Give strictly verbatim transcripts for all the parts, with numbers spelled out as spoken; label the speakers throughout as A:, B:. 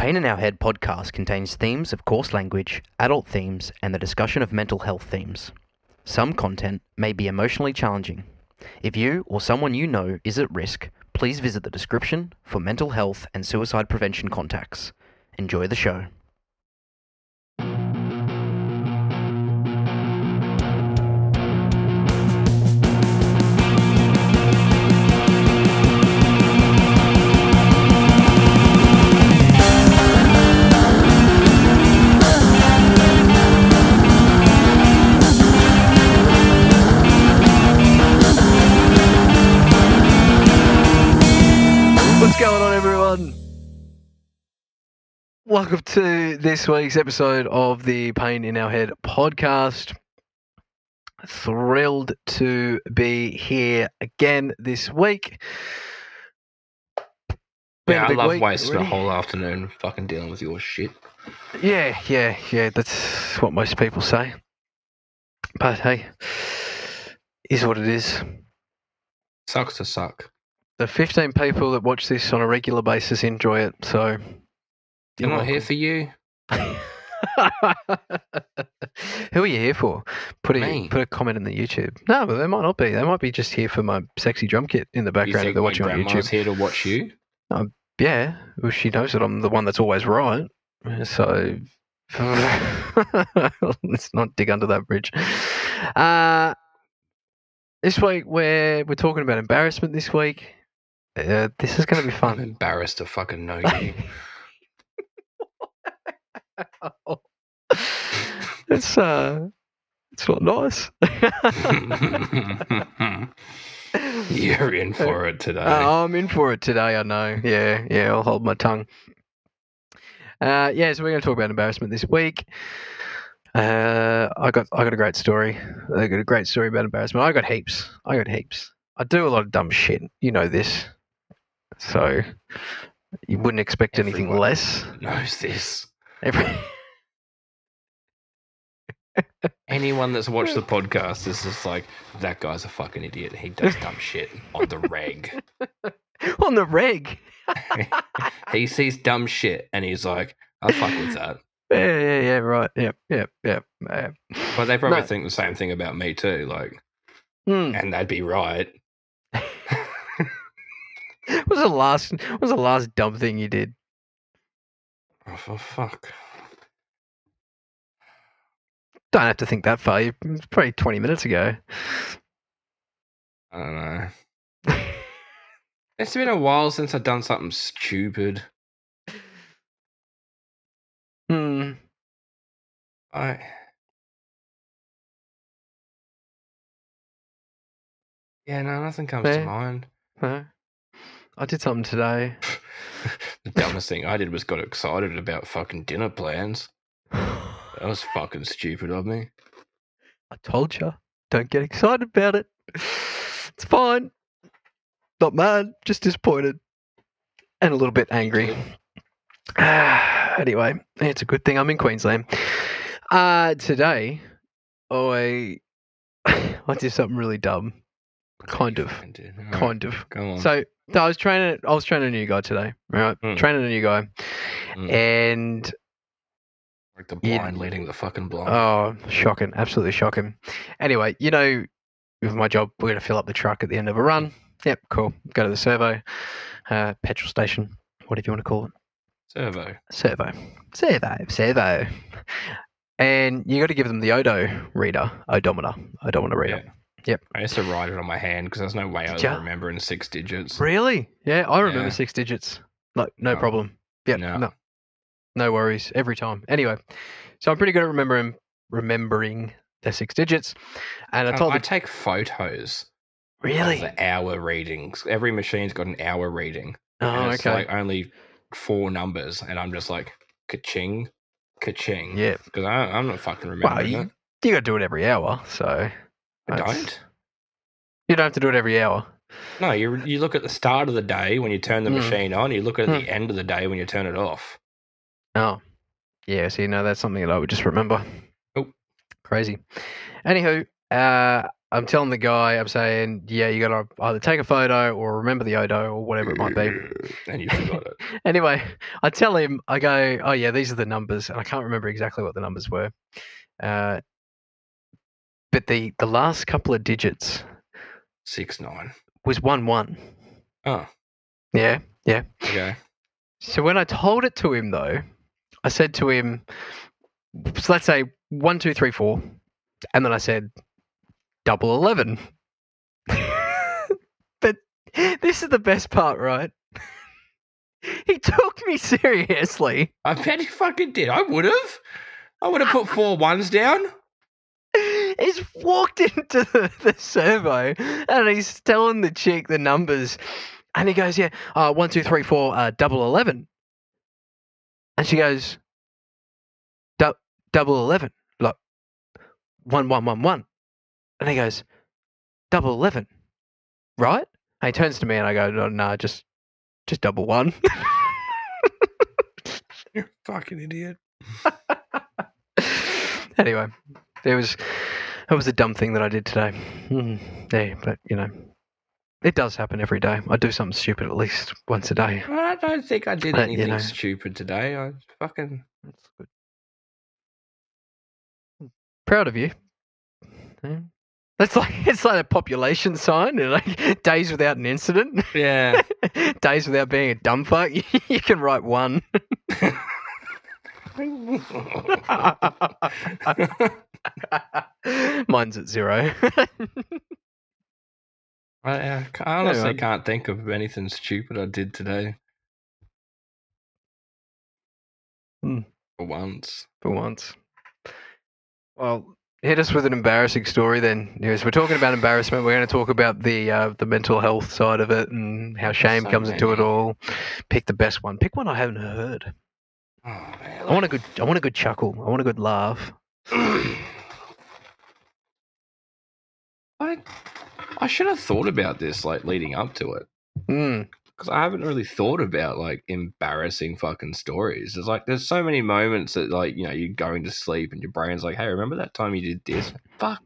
A: Pain in Our Head podcast contains themes of coarse language, adult themes, and the discussion of mental health themes. Some content may be emotionally challenging. If you or someone you know is at risk, please visit the description for mental health and suicide prevention contacts. Enjoy the show. What's going on, everyone? Welcome to this week's episode of the Pain in Our Head podcast. Thrilled to be here again this week. Been
B: Yeah,
A: a
B: I
A: big
B: love
A: week
B: wasting a
A: already.
B: whole afternoon fucking dealing with your shit.
A: Yeah, yeah, yeah, that's what most people say. But hey, is what it is.
B: Sucks to suck.
A: The fifteen people that watch this on a regular basis enjoy it, so
B: I'm not here for you.
A: Who are you here for? Put a
B: Me.
A: put a comment in the YouTube. No, but they might not be. They might be just here for my sexy drum kit in the
B: You
A: background if
B: think
A: they're
B: my
A: watching on
B: grandma's
A: YouTube.
B: here to watch you?
A: Yeah, well, she knows that I'm the one that's always right. So let's not dig under that bridge. Uh, this week we're we're talking about embarrassment. This week, uh, this is going to be
B: I'm
A: fun.
B: embarrassed to fucking know you.
A: It's uh, it's not nice.
B: You're in for it today.
A: Uh, I'm in for it today. I know. Yeah, yeah. I'll hold my tongue. Uh, yeah. So we're going to talk about embarrassment this week. Uh, I got I got a great story. I got a great story about embarrassment. I got heaps. I got heaps. I do a lot of dumb shit. You know this. So you wouldn't expect anything
B: Everyone
A: less.
B: knows this.
A: Every-
B: Anyone that's watched the podcast is just like, that guy's a fucking idiot. He does dumb shit on the reg.
A: On the reg.
B: He sees dumb shit and he's like, I'll fuck with that.
A: Yeah, yeah, yeah. Right. Yep, yep, yep. Uh,
B: But they probably
A: No.
B: think the same thing about me too. Like,
A: hmm.
B: and they'd be right.
A: What was the last? What was the last dumb thing you did?
B: Oh, for fuck.
A: Don't have to think that far. You it's probably twenty minutes ago.
B: I don't know. It's been a while since I've done something stupid.
A: Hmm.
B: I yeah, no, nothing comes
A: Yeah.
B: to mind.
A: No. I did something today.
B: The dumbest thing I did was got excited about fucking dinner plans. That was fucking stupid of me.
A: I told you, don't get excited about it. It's fine. Not mad, just disappointed. And a little bit angry. Anyway, it's a good thing I'm in Queensland. Uh, today, I, I did something really dumb. Kind
B: You
A: of.
B: fucking did. Alright,
A: Kind of.
B: Go on.
A: So, so I was training. I was training a new guy today. Right,
B: Mm.
A: training a new guy,
B: Mm.
A: and
B: like the
A: you-
B: blind leading the fucking blind.
A: oh, shocking! Absolutely shocking. Anyway, you know, with my job, we're going to fill up the truck at the end of a run. Yep, cool. Go to the servo, uh, petrol station, whatever you want to call it.
B: Servo.
A: Servo, servo, servo. And you got to give them the odo reader, odometer, odometer reader.
B: Yeah.
A: Yep.
B: I used to write it on my hand because there's no way I
A: Did
B: was
A: ya?
B: remembering six digits.
A: Really? Yeah, I remember
B: Yeah.
A: six digits. No, no
B: No.
A: problem. Yep,
B: No.
A: no, no worries. Every time. Anyway, so I'm pretty good at remembering remembering the six digits. And I
B: Um,
A: told
B: I
A: the
B: take photos
A: really.
B: of the hour readings. Every machine's got an hour reading.
A: Oh,
B: and it's
A: okay.
B: like only four numbers, and I'm just like, ka-ching, ka-ching.
A: Yeah.
B: Because I'm not fucking
A: Well,
B: remembering
A: you,
B: it.
A: you got to do it every hour, so
B: I
A: that's-
B: don't.
A: you don't have to do it every hour.
B: No, you you look at the start of the day when you turn the
A: Hmm.
B: machine on. You look at
A: Hmm.
B: the end of the day when you turn it off.
A: Oh, yeah. So you know that's something that I would just remember.
B: Oh.
A: Crazy. Anywho, uh, I'm telling the guy, I'm saying, yeah, you got to either take a photo or remember the Odo or whatever it might be.
B: And you forgot it.
A: Anyway, I tell him, I go, oh, yeah, these are the numbers. And I can't remember exactly what the numbers were. Uh, but the, the last couple of digits
B: Six nine.
A: was one one.
B: Oh.
A: Yeah, yeah.
B: Okay.
A: So when I told it to him, though, I said to him, so let's say one, two, three, four. And then I said, double eleven. But this is the best part, right? He took me seriously.
B: I bet he fucking did. I would have. I would have put four ones down.
A: He's walked into the, the servo and he's telling the chick the numbers. And he goes, yeah, uh, one, two, three, four, uh, double eleven. And she goes, du- double eleven. Like, one, one, one, one. And he goes, double eleven, right? And he turns to me and I go, no, no, just, just double one.
B: You're a fucking idiot.
A: Anyway, it was, it was a dumb thing that I did today. Mm, yeah, but, you know, it does happen every day. I do something stupid at least once a day.
B: I don't think I did
A: But,
B: anything
A: you know.
B: stupid today. I fucking...
A: That's good. Proud of you. Yeah. That's like, it's like a population sign, you know, like days without an incident.
B: Yeah.
A: Days without being a dumb fuck. You, you can write one. Mine's at zero.
B: I, I honestly
A: Anyway.
B: can't think of anything stupid I did today.
A: Hmm.
B: For once.
A: For once. Well, hit us with an embarrassing story then. Yes, we're talking about embarrassment. We're going to talk about the uh, the mental health side of it and how shame
B: so
A: comes into it
B: many.
A: all. Pick the best one. Pick one I haven't heard.
B: Oh, man.
A: I want a good. I want a good chuckle. I want a good laugh.
B: I, I should have thought about this, like, leading up to it.
A: Mm.
B: Because I haven't really thought about, like, embarrassing fucking stories. There's, like, there's so many moments that, like, you know, you're going to sleep and your brain's like, hey, remember that time you did this? Fuck.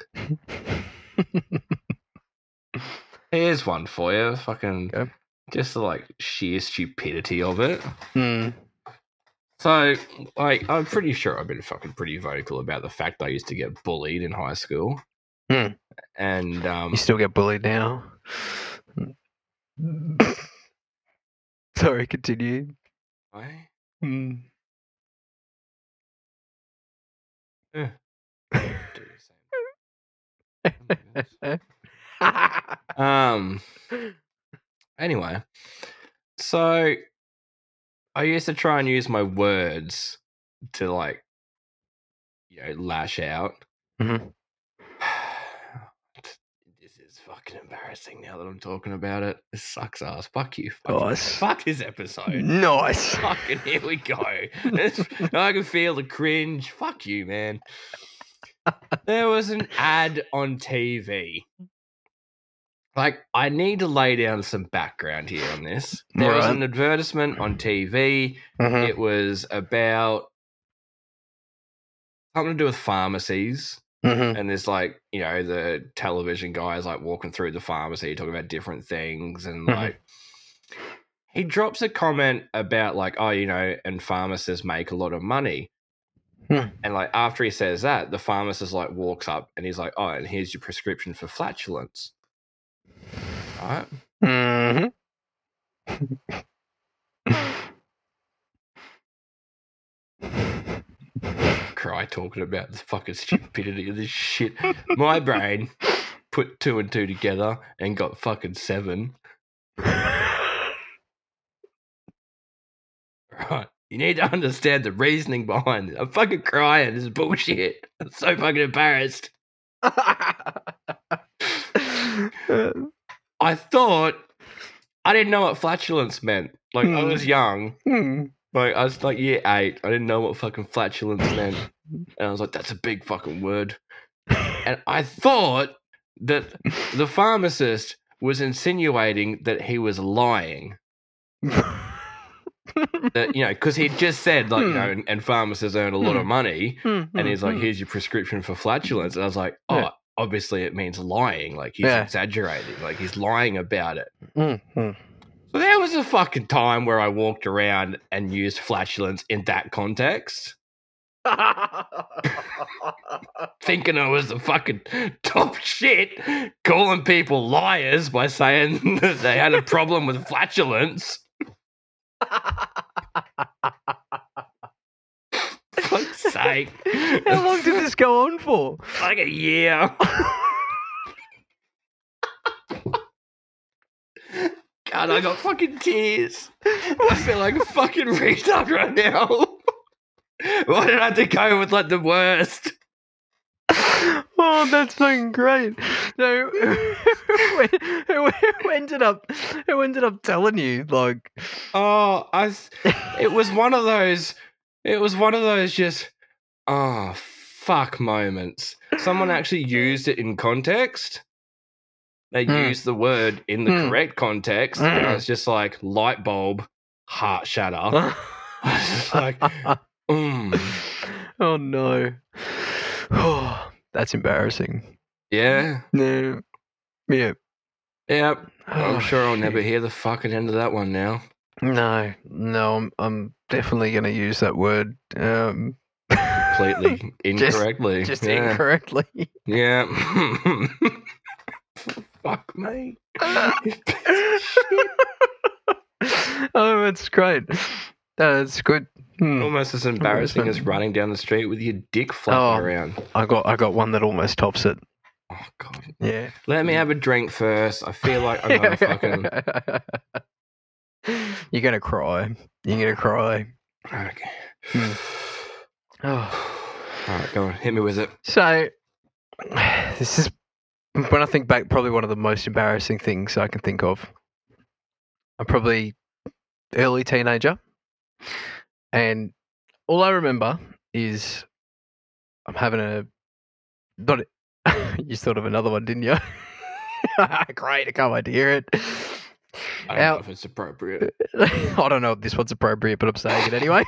B: Here's one for you. Fucking,
A: Okay.
B: just the, like, sheer stupidity of it.
A: Mm.
B: So, like, I'm pretty sure I've been fucking pretty vocal about the fact I used to get bullied in high school.
A: Hmm.
B: And, um...
A: You still get bullied now. Sorry, continue.
B: I...
A: Mm.
B: Eh. Do the same. Um... Anyway, so I used to try and use my words to, like, you know, lash out.
A: Mm-hmm.
B: This is fucking embarrassing now that I'm talking about it. This sucks ass. Fuck you. Fuck,
A: Nice.
B: you. Fuck this episode.
A: Nice.
B: Fucking here we go. It's- I can feel the cringe. Fuck you, man. There was an ad on T V. Like, I need to lay down some background here on this. There was
A: Right.
B: an advertisement on T V.
A: Mm-hmm.
B: It was about something to do with pharmacies.
A: Mm-hmm.
B: And there's, like, you know, the television guys, like, walking through the pharmacy, talking about different things. And,
A: Mhm.
B: like, he drops a comment about, like, oh, you know, and pharmacists make a lot of money.
A: Hmm.
B: And, like, after he says that, the pharmacist, like, walks up and he's like, oh, and here's your prescription for flatulence. Right?
A: Mm-hmm.
B: Cry talking about the fucking stupidity of this shit. My brain put two and two together and got fucking seven. Right. You need to understand the reasoning behind it. I'm fucking crying. This is bullshit. I'm so fucking embarrassed. I thought I didn't know what flatulence meant. Like, I was young.
A: Hmm.
B: Like, I was like year eight. I didn't know what fucking flatulence meant. And I was like, that's a big fucking word. And I thought that the pharmacist was insinuating that he was lying. That, you know, because he'd just said, like, you know, and, and pharmacists earn a lot of money. And he's like, here's your prescription for flatulence. And I was like, oh,
A: Yeah.
B: obviously it means lying. Like he's
A: Yeah.
B: exaggerating. Like he's lying about it.
A: Mm-hmm.
B: So there was a fucking time where I walked around and used flatulence in that context, thinking I was the fucking top shit, calling people liars by saying that they had a problem with flatulence. Fuck's sake.
A: How long did this go on for?
B: Like a year. God, I got fucking tears. I feel like a fucking retard right now. Why did I have to go with like the worst?
A: Oh, that's fucking great. So, who, who, who ended up? Who ended up telling you? Like,
B: Oh, I. It was one of those. It was one of those just. Oh fuck moments. Someone actually used it in context. They
A: Mm.
B: used the word in the
A: Mm.
B: correct context,
A: Mm.
B: and I was just like light bulb, heart shatter. I was just like, mm.
A: oh no. Oh, that's embarrassing.
B: Yeah,
A: No. Yeah.
B: yep. I'm
A: Oh,
B: sure I'll never
A: shit.
B: hear the fucking end of that one now.
A: No, no, I'm, I'm definitely going to use that word. Um,
B: Completely incorrectly.
A: Just
B: yeah.
A: incorrectly.
B: Yeah. Fuck me.
A: Oh, that's great. That's good. Hmm.
B: Almost as embarrassing as running down the street with your dick flapping
A: Oh.
B: around.
A: I got, I got one that almost tops it.
B: Oh god.
A: Yeah.
B: Let me have a drink first. I feel like I'm gonna fucking.
A: You're gonna cry. You're gonna cry.
B: Okay.
A: Hmm. Oh.
B: All right, go on. Hit me with it.
A: So, this is when I think back, probably one of the most embarrassing things I can think of. I'm probably early teenager, and all I remember is I'm having a not. A, you thought of another one, didn't you? Great! I can't wait to hear it.
B: I don't
A: Our-
B: know if it's appropriate.
A: I don't know if this one's appropriate, but I'm saying it anyway.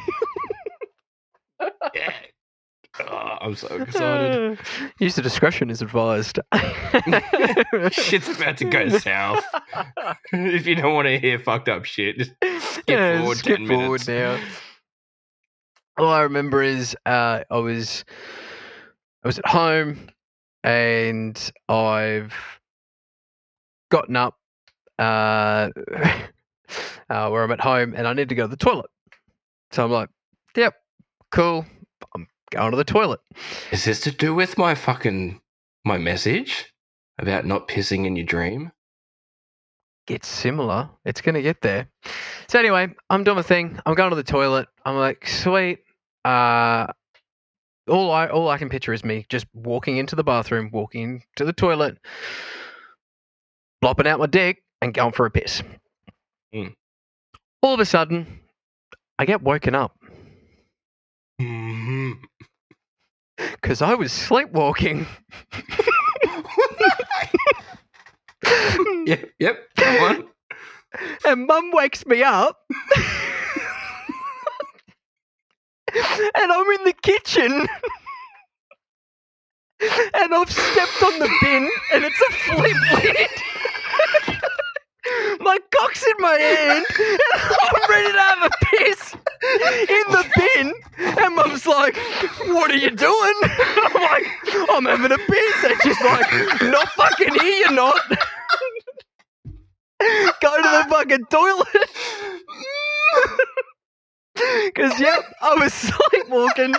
B: Yeah. Oh, I'm so excited.
A: Use of discretion is advised.
B: Shit's about to go south. If you don't want to hear fucked up shit, just skip
A: Yeah,
B: forward
A: skip
B: ten
A: forward
B: minutes.
A: now. All I remember is uh, I was I was at home and I've gotten up uh, uh, where I'm at home and I need to go to the toilet. So I'm like, yep, cool. I'm going to the toilet.
B: Is this to do with my fucking my message about not pissing in your dream?
A: It's similar. It's going to get there. So anyway, I'm doing my thing. I'm going to the toilet. I'm like, sweet. Uh, all I all I can picture is me just walking into the bathroom, walking to the toilet, flopping out my dick, and going for a piss.
B: Mm.
A: All of a sudden, I get woken up
B: Mm-hmm.
A: because I was sleepwalking.
B: Yep, yep. Come on.
A: And Mum wakes me up. And I'm in the kitchen. And I've stepped on the bin and it's a flip lid. My cock's in my hand and I'm ready to have a piss in the bin. And Mum's like, what are you doing? And I'm like, I'm having a piss. And she's like, not fucking here, you're not. Go to the fucking toilet. Because, yep, I was sleepwalking.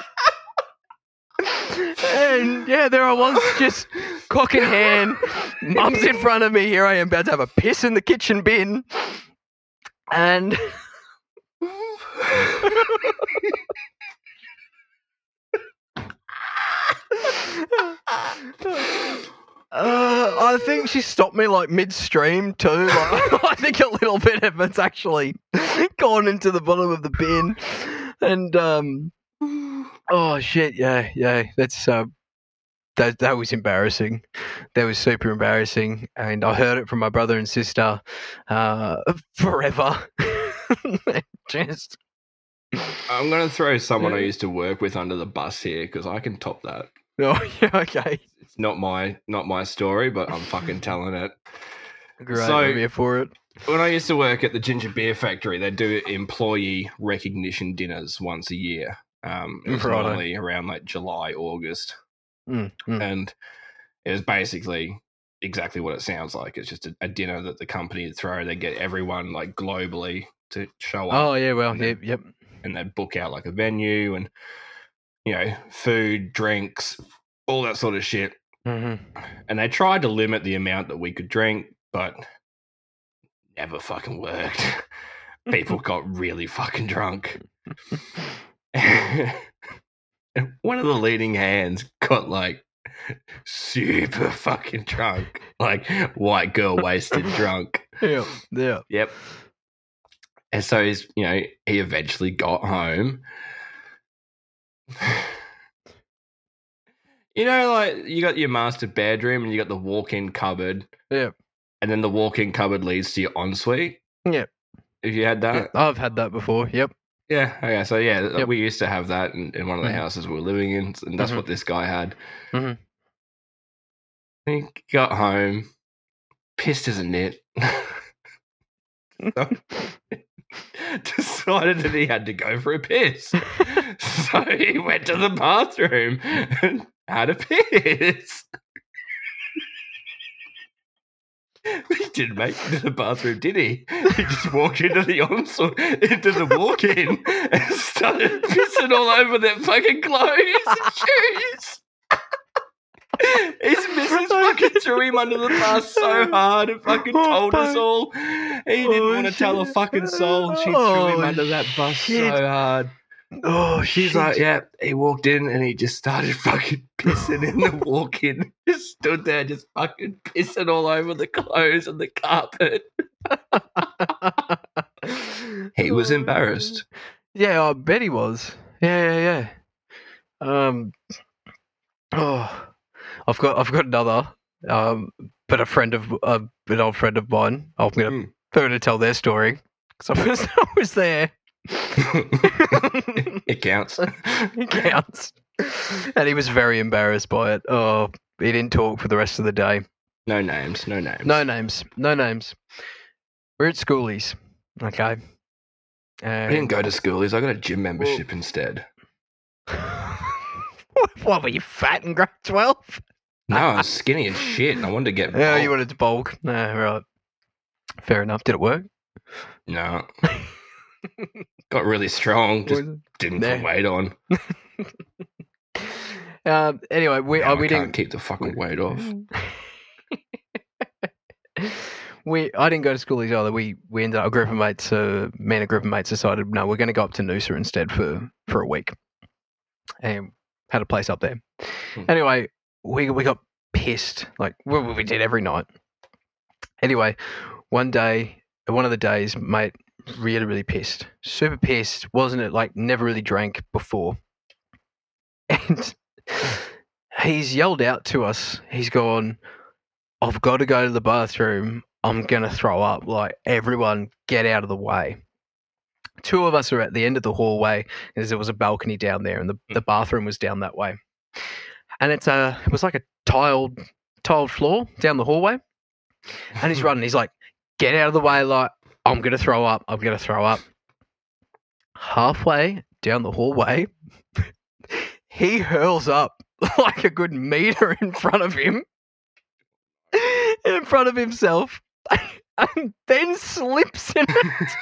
A: And, yeah, there I was, just cock in hand. Mum's in front of me. Here I am about to have a piss in the kitchen bin. And... Uh, I think she stopped me like midstream too. Like, I think a little bit of it's actually gone into the bottom of the bin, and um, oh shit, yeah, yeah, that's uh, that that was embarrassing. That was super embarrassing, and I heard it from my brother and sister uh, forever. Just
B: I'm going to throw someone I
A: Yeah.
B: used to work with under the bus here because I can top that.
A: oh yeah, okay.
B: It's not my not my story, but I'm fucking telling it.
A: Great,
B: So-
A: I'm here for it.
B: When I used to work at the Ginger Beer Factory, they do employee recognition dinners once a year. Um, it was
A: Righto.
B: normally around like July, August,
A: Mm, mm.
B: and it was basically exactly what it sounds like. It's just a, a dinner that the company would throw. They get everyone like globally to show up,
A: Oh yeah, well,
B: and
A: yep,
B: then-
A: yep.
B: and they'd book out like a venue and you know food, drinks, all that sort of shit.
A: hmm
B: And they tried to limit the amount that we could drink, but never fucking worked. People got really fucking drunk. And one of the leading hands got like super fucking drunk, like white girl wasted drunk.
A: Yeah, yeah.
B: Yep. And so he's, you know, he eventually got home. You know, like you got your master bedroom and you got the walk-in cupboard.
A: Yeah.
B: And then the walk-in cupboard leads to your ensuite.
A: Yeah.
B: Have you had that?
A: Yeah, I've had that before. Yep.
B: Yeah. Okay. So yeah,
A: Yep.
B: we used to have that in, in one of the
A: Mhm.
B: houses we were living in, and that's
A: Mhm.
B: what this guy had.
A: Mhm.
B: He got home, pissed as a nit. Decided that he had to go for a piss. So he went to the bathroom and had a piss. He didn't make it to the bathroom, did he? He just walked into the ensuite, into the walk-in, and started pissing all over their fucking clothes and shoes. His missus fucking threw him under the bus so hard and fucking
A: Oh,
B: told us
A: fuck.
B: all. He didn't
A: Oh,
B: want to tell a
A: shit.
B: fucking soul. She threw
A: Oh,
B: him under that bus
A: shit.
B: so hard.
A: Oh,
B: She's
A: shit.
B: like, yeah, he walked in and he just started fucking pissing in the walk-in. Just stood there just fucking pissing all over the clothes and the carpet. He was embarrassed.
A: Yeah, I bet he was. Yeah, yeah, yeah. Um. Oh, I've got, I've got another. Um, but a friend of, uh, an old friend of mine. I'm gonna,
B: Hmm.
A: I'm gonna tell their story because I was, I was there.
B: It counts.
A: It counts. And he was very embarrassed by it. Oh, he didn't talk for the rest of the day.
B: No names, no names.
A: No names. No names. We're at schoolies. Okay.
B: I
A: And
B: didn't go to schoolies. I got a gym membership instead.
A: What, were you fat in grade twelve?
B: No, I was skinny as shit. And I wanted to get.
A: Yeah, you
B: bulk.
A: wanted to bulk. No, right. Fair enough. Did it work?
B: No. Got really strong. Just didn't put
A: Nah.
B: weight on.
A: Um, anyway, we
B: Now
A: uh,
B: I
A: we
B: can't
A: didn't
B: keep the fucking weight off.
A: we I didn't go to schoolies either. We we ended up a group of mates. Uh, me and a group of mates decided no, we're going to go up to Noosa instead for for a week, and had a place up there.
B: Hmm.
A: Anyway, we we got pissed like we, we did every night. Anyway, one day, one of the days, mate, really really pissed, super pissed. Wasn't it like never really drank before, and he's yelled out to us. He's gone, I've got to go to the bathroom. I'm going to throw up. Like, everyone get out of the way. Two of us are at the end of the hallway because there was a balcony down there and the, the bathroom was down that way. And it's a, it was like a tiled, tiled floor down the hallway. And he's running. He's like, get out of the way. Like, I'm going to throw up. I'm going to throw up. Halfway down the hallway, he hurls up like a good meter in front of him, in front of himself, and then slips in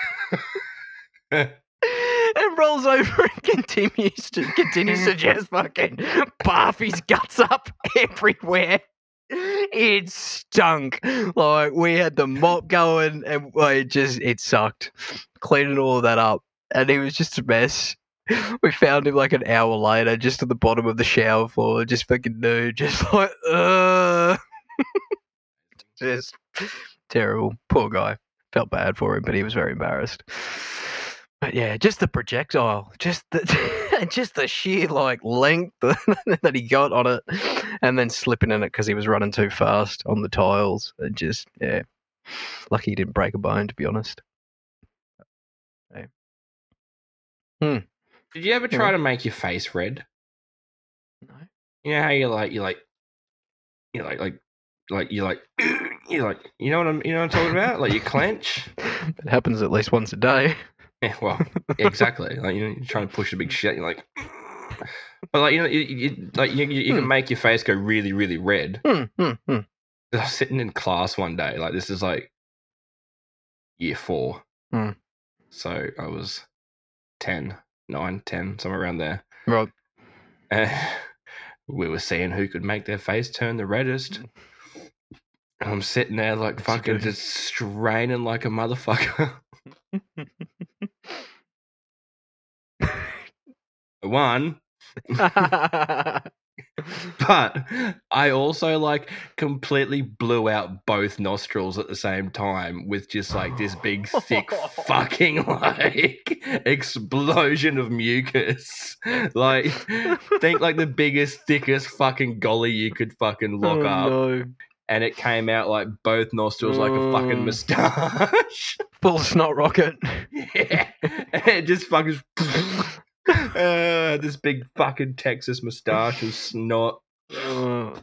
A: it and rolls over and continues to continues to just fucking barf his guts up everywhere. It stunk. Like, we had the mop going and well, it just it sucked. Cleaning all of that up, and he was just a mess. We found him like an hour later, just at the bottom of the shower floor, just fucking nude, just like, uh just terrible. Poor guy. Felt bad for him, but he was very embarrassed. But yeah, just the projectile, just the just the sheer like length that he got on it, and then slipping in it because he was running too fast on the tiles. And just yeah, lucky he didn't break a bone, to be honest. Yeah. Hmm.
B: Did you ever try to make your face red?
A: No.
B: You know how you like you like you know, like like like you're like you're like you know what I'm you know what I'm talking about? Like you clench.
A: It happens at least once a day.
B: Yeah, well, exactly. Like you know, you're trying to push a big shit. You're like, but like you know, you, you like you, you can
A: Hmm.
B: make your face go really, really red.
A: Hmm, hmm, hmm.
B: I was sitting in class one day. Like this is like year four.
A: Hmm.
B: So I was ten, nine, ten, somewhere around there.
A: Right.
B: And we were seeing who could make their face turn the reddest. And I'm sitting there like
A: What's he
B: fucking
A: doing?
B: just straining like a motherfucker. One. But I also like completely blew out both nostrils at the same time with just like this big thick fucking like explosion of mucus. Like think like the biggest thickest fucking golly you could fucking lock
A: oh,
B: up.
A: No.
B: And it came out like both nostrils like a fucking
A: Mm.
B: moustache.
A: Full snot rocket.
B: Yeah. And it just fucking uh, this big fucking Texas moustache and snot.
A: Oh.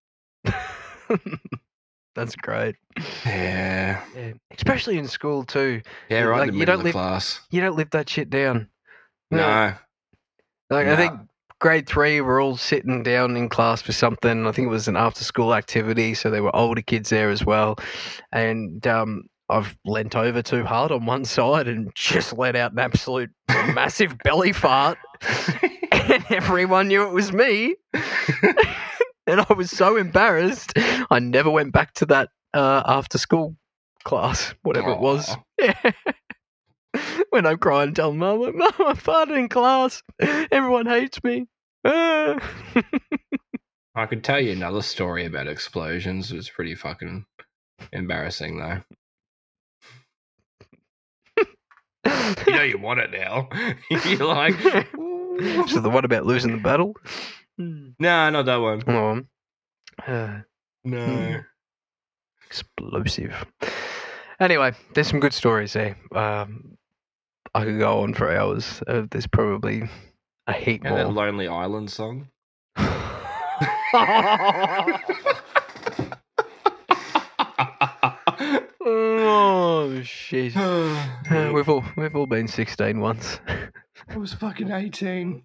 A: That's great.
B: Yeah.
A: Yeah. Especially in school too.
B: Yeah, right
A: Like,
B: in the
A: you
B: middle
A: don't
B: of
A: live-
B: class.
A: You don't live that shit down.
B: No.
A: Like
B: No.
A: I think grade three, we're all sitting down in class for something. I think it was an after-school activity, so there were older kids there as well. And um, I've leant over too hard on one side and just let out an absolute massive belly fart, and everyone knew it was me. And I was so embarrassed, I never went back to that uh, after-school class, whatever it was.
B: Aw.
A: Yeah. When I'm crying, tell mum, like, Mum, I farted in class. Everyone hates me. Ah.
B: I could tell you another story about explosions. It was pretty fucking embarrassing, though. You know you want it now. You're like,
A: So the one about losing the battle?
B: no, not that one.
A: Oh, uh,
B: No.
A: explosive. Anyway, there's some good stories there. Um, I could go on for hours. Uh, there's probably a heap
B: And that
A: more.
B: Lonely Island song.
A: Oh shit! Uh,
B: I
A: we've all we've all been sixteen once.
B: was fucking eighteen.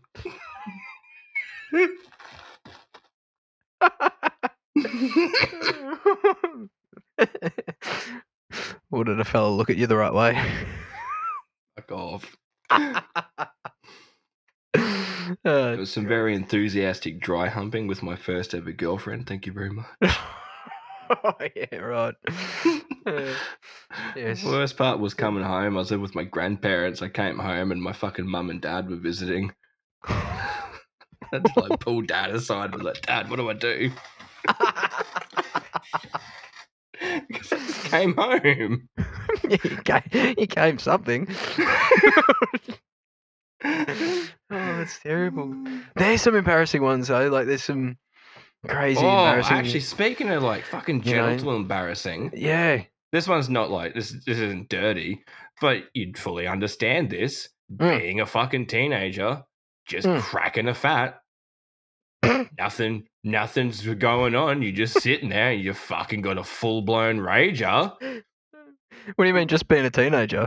A: Or did a fella look at you the right way?
B: Fuck off.
A: Uh,
B: There was some very enthusiastic dry humping with my first ever girlfriend. Thank you very much.
A: yeah, right. Uh, yes.
B: The worst part was coming home. I was living with my grandparents. I came home and my fucking mum and dad were visiting. I had to like pull dad aside and be like, Dad, what do I do? Because I just came home.
A: you, came, you came something. Oh, that's terrible. There's some embarrassing ones though. Like there's some crazy
B: Oh,
A: embarrassing.
B: actually, speaking of like fucking
A: You know?
B: genital embarrassing,
A: yeah.
B: this one's not like this. This isn't dirty, but you'd fully understand this.
A: Mm.
B: Being a fucking teenager, just
A: Mm.
B: cracking a fat. Nothing, nothing's going on. You're just sitting there. And you fucking got a full blown rager.
A: What do you mean, just being a teenager?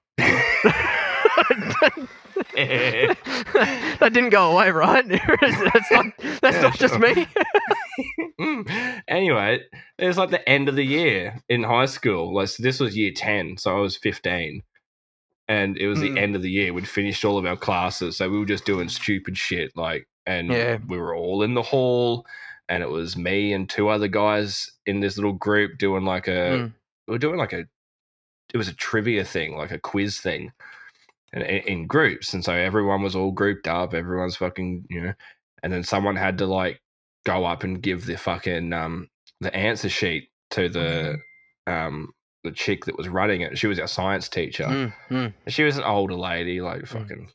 A: That didn't go away, right? That's not, that's
B: Yeah,
A: not just
B: sure.
A: me.
B: Mm. Anyway, it was like the end of the year in high school. Like so this was year ten, so I was fifteen, and it was
A: Mm.
B: the end of the year. We'd finished all of our classes, so we were just doing stupid shit. Like, and
A: Yeah.
B: we were all in the hall, and it was me and two other guys in this little group doing like a.
A: Mm.
B: We were doing like a. It was a trivia thing, like a quiz thing, and in, in groups, and so everyone was all grouped up. Everyone's fucking, you know, and then someone had to like go up and give the fucking um the answer sheet to the um the chick that was running it. She was our science teacher.
A: Mm, mm.
B: And she was an older lady, like fucking.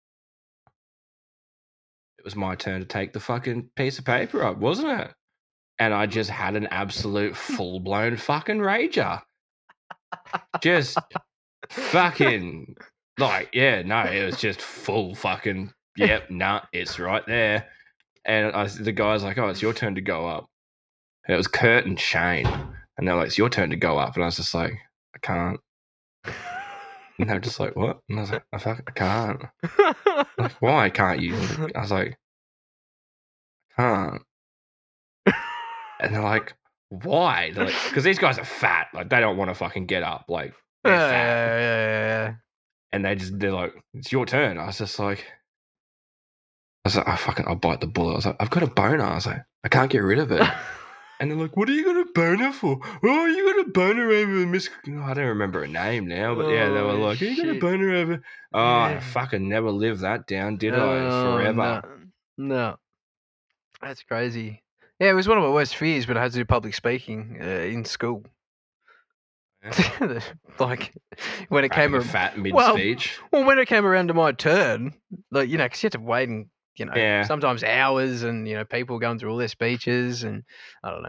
B: It was my turn to take the fucking piece of paper up, wasn't it? And I just had an absolute full blown fucking rager. Just fucking like, yeah, no, it was just full fucking. Yep, nah, it's right there. And I, the guy's like, "Oh, it's your turn to go up." and it was Kurt and Shane, and they're like, "It's your turn to go up," and I was just like, "I can't." And they're just like, "What?" And I was like, "I fuck, I can't." Like, why can't you? I was like, "I can't." And they're like, "Why?" They're like, "Because these guys are fat. Like, they don't want to fucking get up. Like, they're
A: yeah,
B: fat."
A: yeah, yeah, yeah.
B: And they just, they're like, "It's your turn." I was just like, I was like, "I fucking, I'll bite the bullet." I was like, "I've got a boner." I was like, "I can't get rid of it." And they're like, "What are you got a boner for?" "Oh, you got a boner over Miss..." Oh, I don't remember her name now, but yeah, they were
A: Oh,
B: like, "You got a
A: shit.
B: boner over..." Oh, I
A: Yeah.
B: fucking never lived that down, did I?
A: Oh,
B: Forever.
A: No. no. That's crazy. Yeah, it was one of my worst fears when I had to do public speaking uh, in school.
B: Yeah.
A: Like, when it
B: Cracking
A: came
B: a
A: around,
B: fat mid
A: well,
B: speech.
A: well, when it came around to my turn, like, you know, because you had to wait and, you know,
B: Yeah.
A: sometimes hours and, you know, people going through all their speeches and I don't know.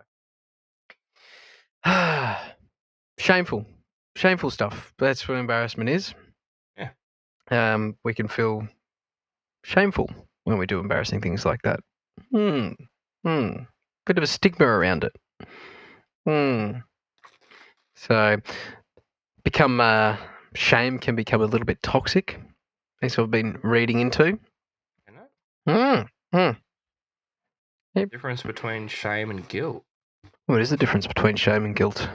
A: Anyway. Shameful. Shameful stuff. That's what embarrassment is.
B: Yeah.
A: Um, we can feel shameful when we do embarrassing things like that. Hmm. Hmm. Bit of a stigma around it. Hmm. So, become uh, shame can become a little bit toxic. That's what I've been reading into.
B: You know?
A: Mm, mm. Yep.
B: Difference between shame and guilt.
A: What is the difference between shame and guilt?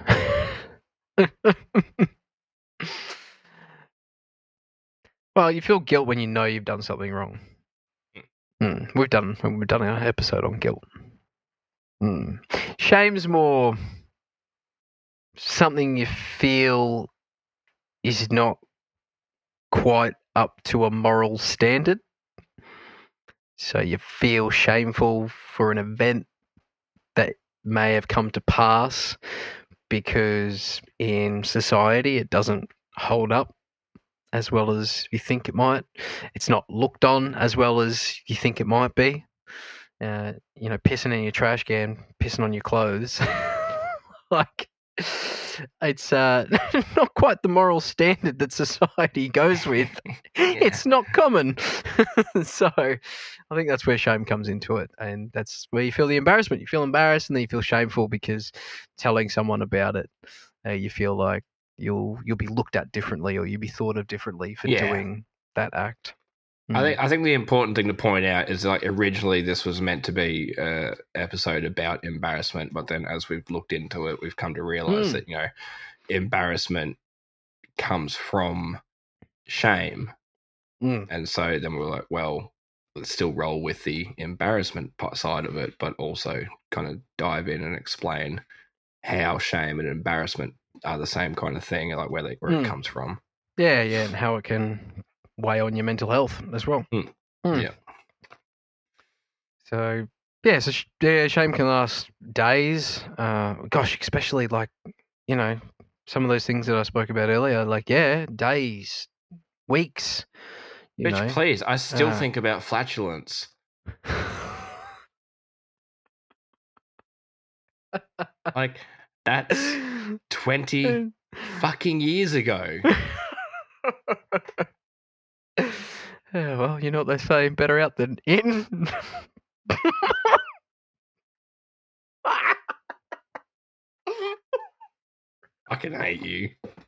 A: Well, you feel guilt when you know you've done something wrong. Mm. We've done we've done our episode on guilt. Mm. Shame's more something you feel is not quite up to a moral standard. So you feel shameful for an event that may have come to pass because in society it doesn't hold up as well as you think it might. It's not looked on as well as you think it might be. Uh, you know, pissing in your trash can, pissing on your clothes. Like, it's uh, not quite the moral standard that society goes with.
B: Yeah.
A: It's not common. So I think that's where shame comes into it. And that's where you feel the embarrassment. You feel embarrassed and then you feel shameful because telling someone about it, uh, you feel like you'll you'll be looked at differently or you'll be thought of differently for
B: Yeah.
A: doing that act.
B: I think I think the important thing to point out is like originally this was meant to be an episode about embarrassment, but then as we've looked into it, we've come to realize
A: Mm.
B: that, you know, embarrassment comes from shame,
A: Mm.
B: and so then we're like, well, let's still roll with the embarrassment part- side of it, but also kind of dive in and explain how shame and embarrassment are the same kind of thing, like where they, where
A: Mm.
B: it comes from.
A: Yeah, yeah, and how it can weigh on your mental health as well.
B: Mm.
A: Mm.
B: Yeah.
A: So yeah, so sh- yeah, shame can last days. Uh, gosh, especially like, you know, some of those things that I spoke about earlier. Like, yeah, days, weeks. You
B: Bitch,
A: know,
B: please, I still
A: uh,
B: think about flatulence. Like, that's twenty fucking years ago.
A: Yeah, well, you know what they say, better out than in.
B: Fucking hate you.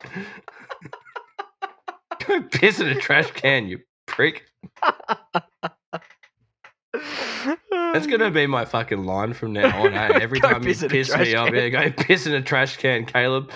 B: Go piss in a trash can, you prick. That's gonna be my fucking line from now on. Eh? Every
A: Go
B: time you
A: piss in a
B: piss
A: trash
B: me off,
A: can.
B: yeah, go piss in a trash can, Caleb.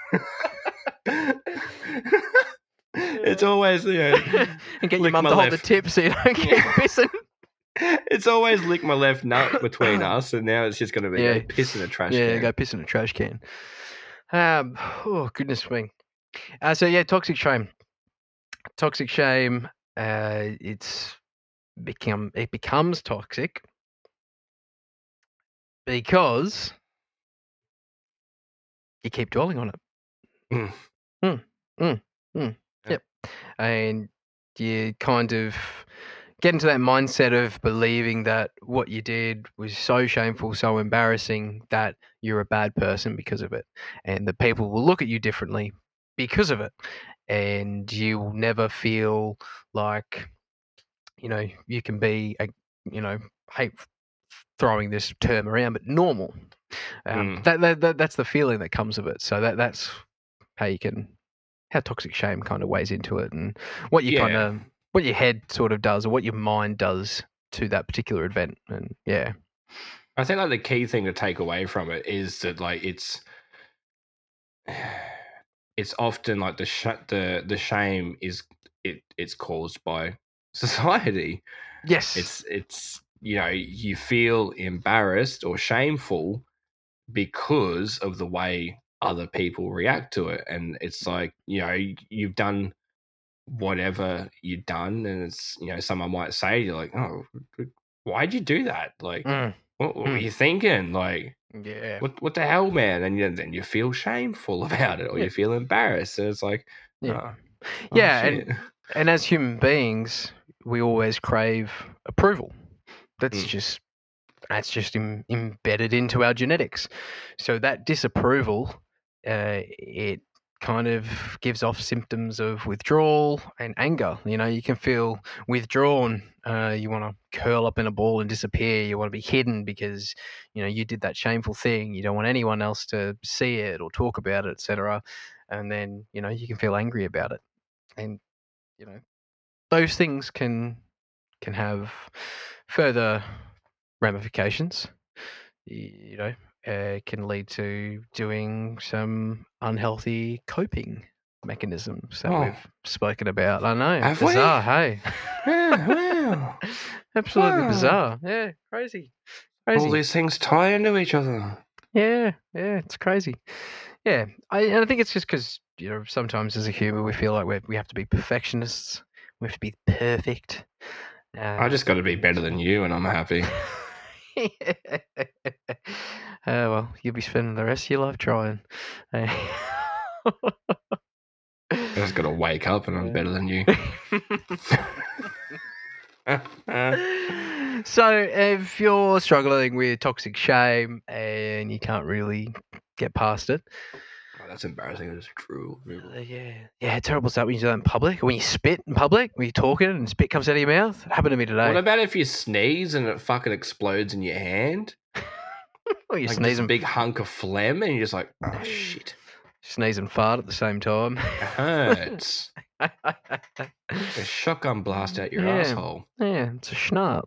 B: It's always, you know,
A: And get your
B: lick
A: mum
B: my
A: to hold the
B: left.
A: tip so you don't keep pissing.
B: It's always lick my left nut between us, and now it's just gonna be
A: Yeah.
B: go piss in a trash
A: Yeah,
B: can.
A: go piss in a trash can. Um, oh goodness me. Uh, so yeah, toxic shame. Toxic shame. Uh, it's become it becomes toxic because you keep dwelling on it.
B: Mm.
A: Mm, mm, mm.
B: Yeah.
A: Yep. And you kind of get into that mindset of believing that what you did was so shameful, so embarrassing that you're a bad person because of it. And that people will look at you differently because of it. And you will never feel like, you know, you can be, a, you know, hate throwing this term around, but normal. Um,
B: Mm.
A: that, that, that that's the feeling that comes of it. So that that's how you can how toxic shame kind of weighs into it, and what you kind
B: Yeah.
A: of what your head sort of does, or what your mind does to that particular event. And yeah,
B: I think like the key thing to take away from it is that like it's it's often like the sh- the the shame is it it's caused by society.
A: yes,
B: It's it's you know you feel embarrassed or shameful because of the way other people react to it, and it's like you know you've done whatever you've done, and it's you know someone might say to you like, oh, why'd you do that? Like,
A: mm,
B: what, what were
A: mm,
B: you thinking? Like,
A: yeah,
B: what what the hell, man? And you, then you feel shameful about it, or
A: yeah,
B: you feel embarrassed, and it's like,
A: yeah,
B: oh, oh
A: yeah,
B: shit.
A: and and as human beings, we always crave approval. That's
B: Mm.
A: just that's just Im- embedded into our genetics. So that disapproval, uh, it kind of gives off symptoms of withdrawal and anger. You know, you can feel withdrawn. Uh, you want to curl up in a ball and disappear. You want to be hidden because you know you did that shameful thing. You don't want anyone else to see it or talk about it, et cetera. And then you know you can feel angry about it, and you know those things can can have further ramifications. You know, uh, can lead to doing some unhealthy coping mechanisms that
B: Oh,
A: we've spoken about. I know,
B: have
A: bizarre,
B: we?
A: hey?
B: Yeah, wow.
A: Absolutely
B: Wow.
A: bizarre. Yeah, crazy,
B: All
A: crazy.
B: these things tie into each other.
A: Yeah, yeah, it's crazy. Yeah, I and I think it's just because you know sometimes as a human we feel like we we have to be perfectionists. We have to be perfect. Uh,
B: I just got to be better than you, and I'm happy.
A: uh, well, you'll be spending the rest of your life trying. Uh,
B: I just got to wake up, and I'm better than you.
A: So, if you're struggling with toxic shame and you can't really get past it,
B: Oh, that's embarrassing. It's true.
A: uh, yeah, yeah, terrible stuff when you do that in public, or when you spit in public, when you're talking and spit comes out of your mouth. It happened to me today.
B: What about if you sneeze and it fucking explodes in your hand?
A: Or you
B: Like
A: sneeze
B: just a
A: and
B: big hunk of phlegm, and you're just like, oh shit,
A: sneeze and fart at the same time.
B: it hurts. A shotgun blast out your
A: Yeah.
B: asshole.
A: Yeah, it's a schnapps.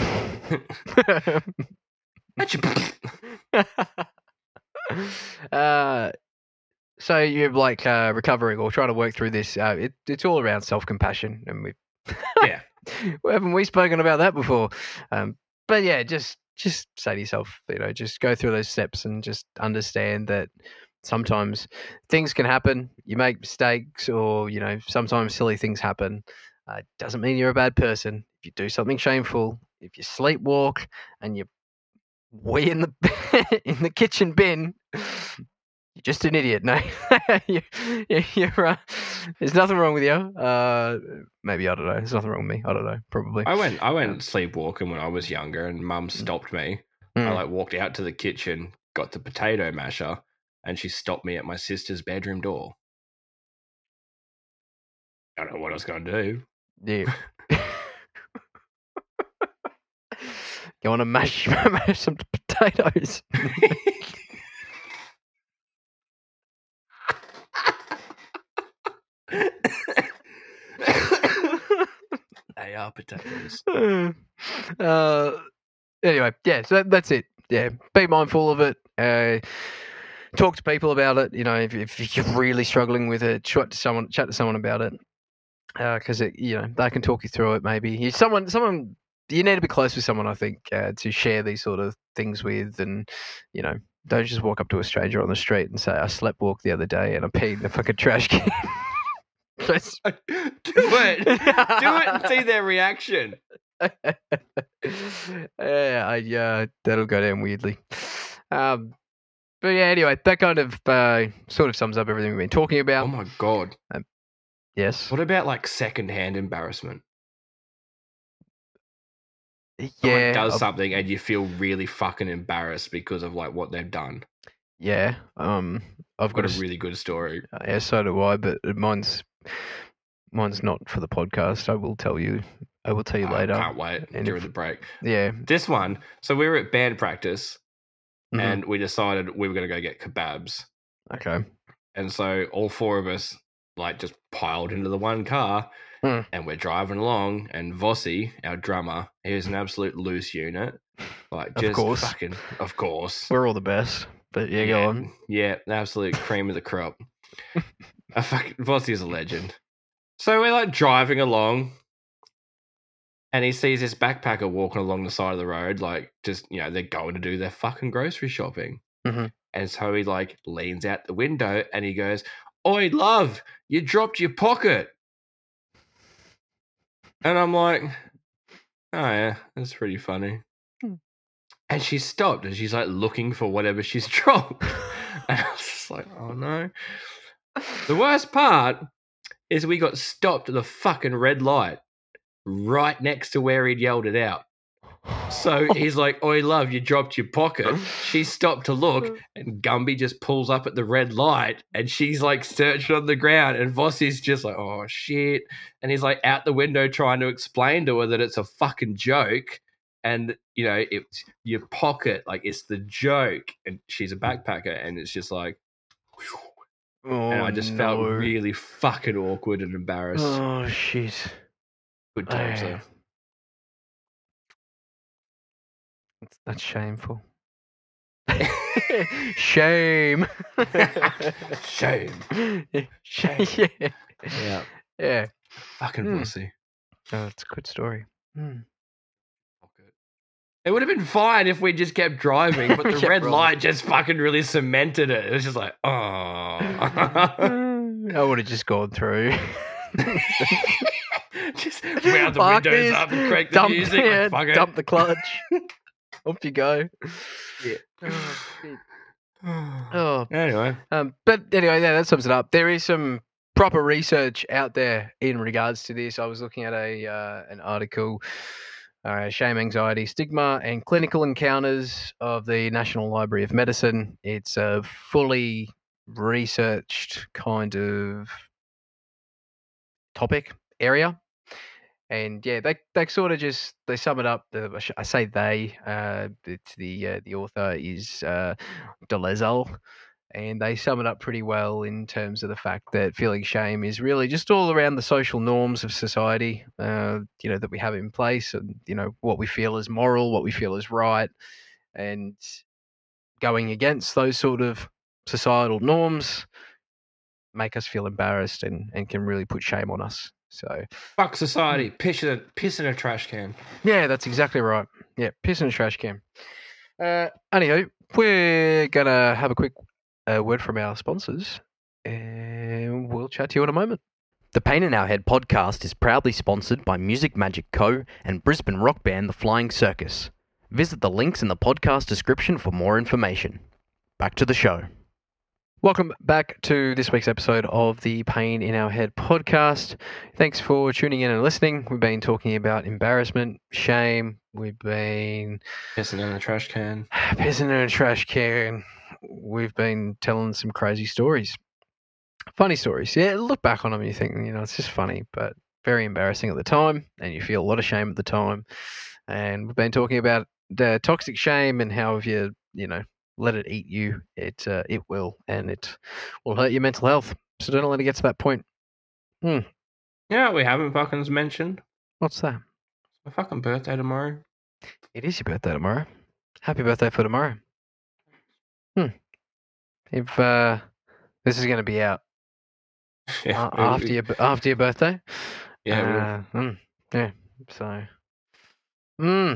A: uh, so you're like uh, recovering or trying to work through this. Uh, it, it's all around self-compassion, and we
B: Yeah.
A: haven't we spoken about that before? Um, but yeah, just just say to yourself, you know, just go through those steps and just understand that sometimes things can happen. You make mistakes, or you know, sometimes silly things happen. Uh, doesn't mean you're a bad person. If you do something shameful, if you sleepwalk and you wee in the in the kitchen bin, you're just an idiot. No, you, you, you're. Uh, there's nothing wrong with you. Uh, maybe I don't know. There's nothing wrong with me. I don't know. Probably.
B: I went I went
A: Um,
B: sleepwalking when I was younger, and Mum stopped me. I
A: mm.
B: like walked out to the kitchen, got the potato masher, and she stopped me at my sister's bedroom door. I don't know what I was going to do.
A: Yeah. You want to mash, mash some potatoes?
B: They are potatoes.
A: uh, anyway, yeah. So that, that's it. Yeah, be mindful of it. Uh, talk to people about it. You know, if, if you're really struggling with it, chat to someone, chat to someone about it, because uh, you know they can talk you through it. Maybe you, someone, someone. You need to be close with someone, I think, uh, to share these sort of things with, and you know, don't just walk up to a stranger on the street and say, "I slept walk the other day and I peed in the fucking trash can." Just...
B: Do it. Do it and see their reaction.
A: Yeah, I, uh, that'll go down weirdly. Um, but yeah, anyway, that kind of uh, sort of sums up everything we've been talking about.
B: Oh my god.
A: Um, yes.
B: What about like secondhand embarrassment?
A: Yeah.
B: Someone does
A: I've-
B: something and you feel really fucking embarrassed because of like what they've done.
A: Yeah. Um, I've
B: I've got
A: got
B: a
A: s-
B: really good story.
A: uh, yeah, so do I, but mine's mine's not for the podcast. I will tell you. I will tell you
B: I
A: later.
B: can't wait
A: And
B: during
A: if-
B: the break.
A: Yeah.
B: This one, so we were at band practice
A: Mhm.
B: and we decided we were going to go get kebabs.
A: Okay.
B: And so all four of us like just piled into the one car,
A: Mm.
B: and we're driving along. And Vossi, our drummer, he was an absolute loose unit. Like,
A: Of
B: just
A: course.
B: fucking, of course.
A: We're all the best. But yeah, go on.
B: Yeah, absolute cream of the crop. A fucking Vossi is a legend. So we're like driving along, and he sees this backpacker walking along the side of the road, like just, you know, they're going to do their fucking grocery shopping.
A: Mhm.
B: And so he like leans out the window and he goes, "Oi, love, you dropped your pocket." And I'm like, "Oh yeah, that's pretty funny."
A: Hmm.
B: And she stopped and she's like looking for whatever she's dropped. And I was just like, "Oh no." The worst part is we got stopped at the fucking red light right next to where he'd yelled it out. So he's like, "Oi, love, you dropped your pocket." She stopped to look, and Gumby just pulls up at the red light, and she's like searching on the ground, and Vossi's just like, "Oh shit!" And he's like out the window trying to explain to her that it's a fucking joke, and you know, it's your pocket, like it's the joke, and she's a backpacker, and it's just like,
A: Oh,
B: and I just
A: no.
B: felt really fucking awkward and embarrassed.
A: Oh shit.
B: Good times
A: Aye.
B: though.
A: That's, that's shameful. Shame.
B: Shame.
A: Shame. Yeah.
B: Yeah.
A: Yeah.
B: Fucking
A: Hmm.
B: Vossi.
A: Oh, it's a good story. Hmm.
B: It would have been fine if we just kept driving, but the
A: Yeah,
B: red
A: right.
B: light just fucking really cemented it. It was just like, oh.
A: I would have just gone through.
B: Just round the
A: Fuck
B: windows
A: this.
B: up and crank the
A: dump,
B: music.
A: yeah,
B: Like, fuck it.
A: dump the clutch. Off you go.
B: Yeah.
A: Oh, shit. Oh,
B: Anyway.
A: Um, but anyway, yeah, that sums it up. There is some proper research out there in regards to this. I was looking at a uh, an article, uh, Shame, Anxiety, Stigma, and Clinical Encounters of the National Library of Medicine. It's a fully researched kind of topic area. And yeah, they, they sort of just they sum it up. The, I say they. Uh, it's the uh, the author is uh, Delezal, and they sum it up pretty well in terms of the fact that feeling shame is really just all around the social norms of society, uh, you know, that we have in place, and you know what we feel is moral, what we feel is right, and going against those sort of societal norms make us feel embarrassed and, and can really put shame on us. So
B: Fuck society. Piss in a, piss in a trash can.
A: yeah, that's exactly right. Yeah, piss in a trash can. Uh, anyhow, we're gonna have a quick uh, word from our sponsors, and we'll chat to you in a moment. The Pain in Our Head podcast is proudly sponsored by Music Magic Co. and Brisbane rock band The Flying Circus. Visit the links in the podcast description for more information. Back to the show. Welcome back to this week's episode of the Pain in Our Head podcast. Thanks for tuning in and listening. We've been talking about embarrassment, shame. We've been
B: Pissing in a trash can.
A: pissing in a trash can. We've been telling some crazy stories. Funny stories. Yeah, look back on them and you think, you know, it's just funny, but very embarrassing at the time, and you feel a lot of shame at the time. And we've been talking about the toxic shame and how if you, you know, let it eat you, it uh, it will, and it will hurt your mental health. So don't let it get to that point. Hmm.
B: Yeah, we haven't fucking mentioned.
A: What's that?
B: My fucking birthday tomorrow.
A: It is your birthday tomorrow. Happy birthday for tomorrow. Hmm. If uh, this is going to be out
B: Yeah,
A: uh,
B: we-
A: after
B: we-
A: your after your birthday.
B: yeah,
A: Uh, mm, yeah. So. Hmm.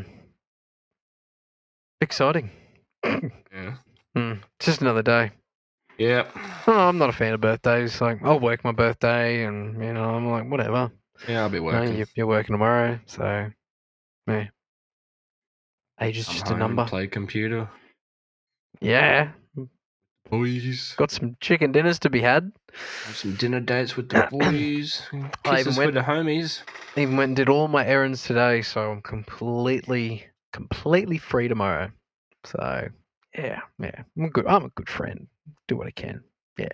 A: Exciting.
B: yeah,
A: Hmm. Just another day.
B: yeah,
A: Oh, I'm not a fan of birthdays. Like, I'll work my birthday, and you know, I'm like, whatever.
B: yeah. I'll be
A: No,
B: working.
A: you, you're working tomorrow, so yeah. Age is
B: I'm
A: just
B: home,
A: a number.
B: Play computer.
A: Yeah.
B: Boys.
A: Got some chicken dinners to be had.
B: Have some dinner dates with the boys.
A: I even
B: Kisses
A: went-
B: with the homies.
A: Even went and did all my errands today, so I'm completely, completely free tomorrow. So yeah, yeah. I'm a good. I'm a good friend. Do what I can. Yeah.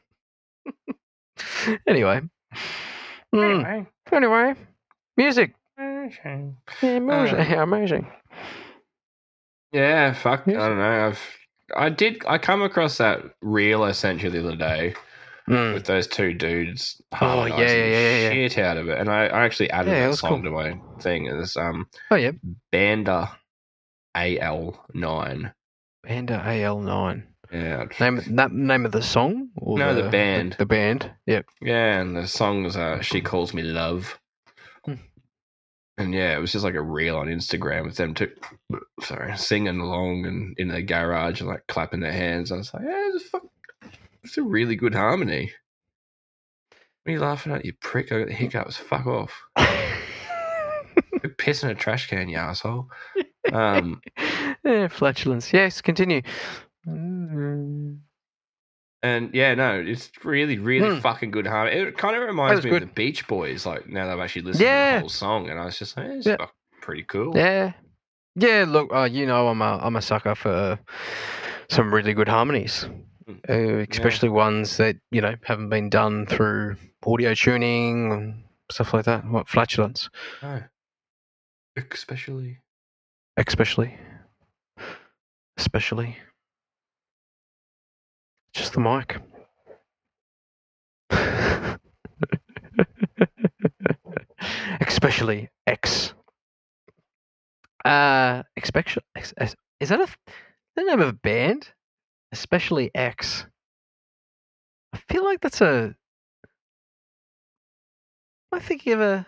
A: anyway. Hmm.
B: Anyway,
A: Anyway, music.
B: Amazing.
A: Yeah, amazing.
B: Uh,
A: yeah, amazing.
B: Yeah, fuck.
A: Yes.
B: I don't know. I've I did. I come across that reel essentially the other day
A: Mm.
B: with those two dudes
A: Oh, yeah,
B: harmonizing
A: yeah,
B: the
A: yeah, yeah.
B: shit out of it, and I, I actually added
A: Yeah,
B: that
A: that's
B: song
A: cool.
B: to my thing. It's um
A: Oh, yeah.
B: Banda A L nine.
A: Banda A L nine.
B: Yeah.
A: Name that name of the song or
B: No,
A: the,
B: the band.
A: The, the band. Yep.
B: Yeah, and the song's uh, She Calls Me Love.
A: Hmm.
B: And yeah, it was just like a reel on Instagram with them two, sorry, singing along and in their garage and like clapping their hands. I was like, yeah, it's, fuck, it's a really good harmony. What are you laughing at, you prick? I got the hiccups. Fuck off. You're pissing a trash can, you asshole. Um,
A: yeah, flatulence. Yes, continue. Mm.
B: and yeah, no, it's really, really
A: Hmm.
B: fucking good harmony. It kind of
A: That
B: reminds
A: was
B: me
A: good.
B: of the Beach Boys. Like now they've actually listened to
A: Yeah.
B: the whole song, and I was just like, eh, it's
A: Yeah.
B: fuck- pretty cool.
A: Yeah. Yeah, look, uh, you know, I'm a, I'm a sucker for some really good harmonies, uh, especially ones that, you know, haven't been done through audio tuning and stuff like that. What, flatulence?
B: No. Especially.
A: Especially. Especially. Just the mic. Especially X. Uh, especially, is that a, the name of a band? Especially X. I feel like that's a. I think of a.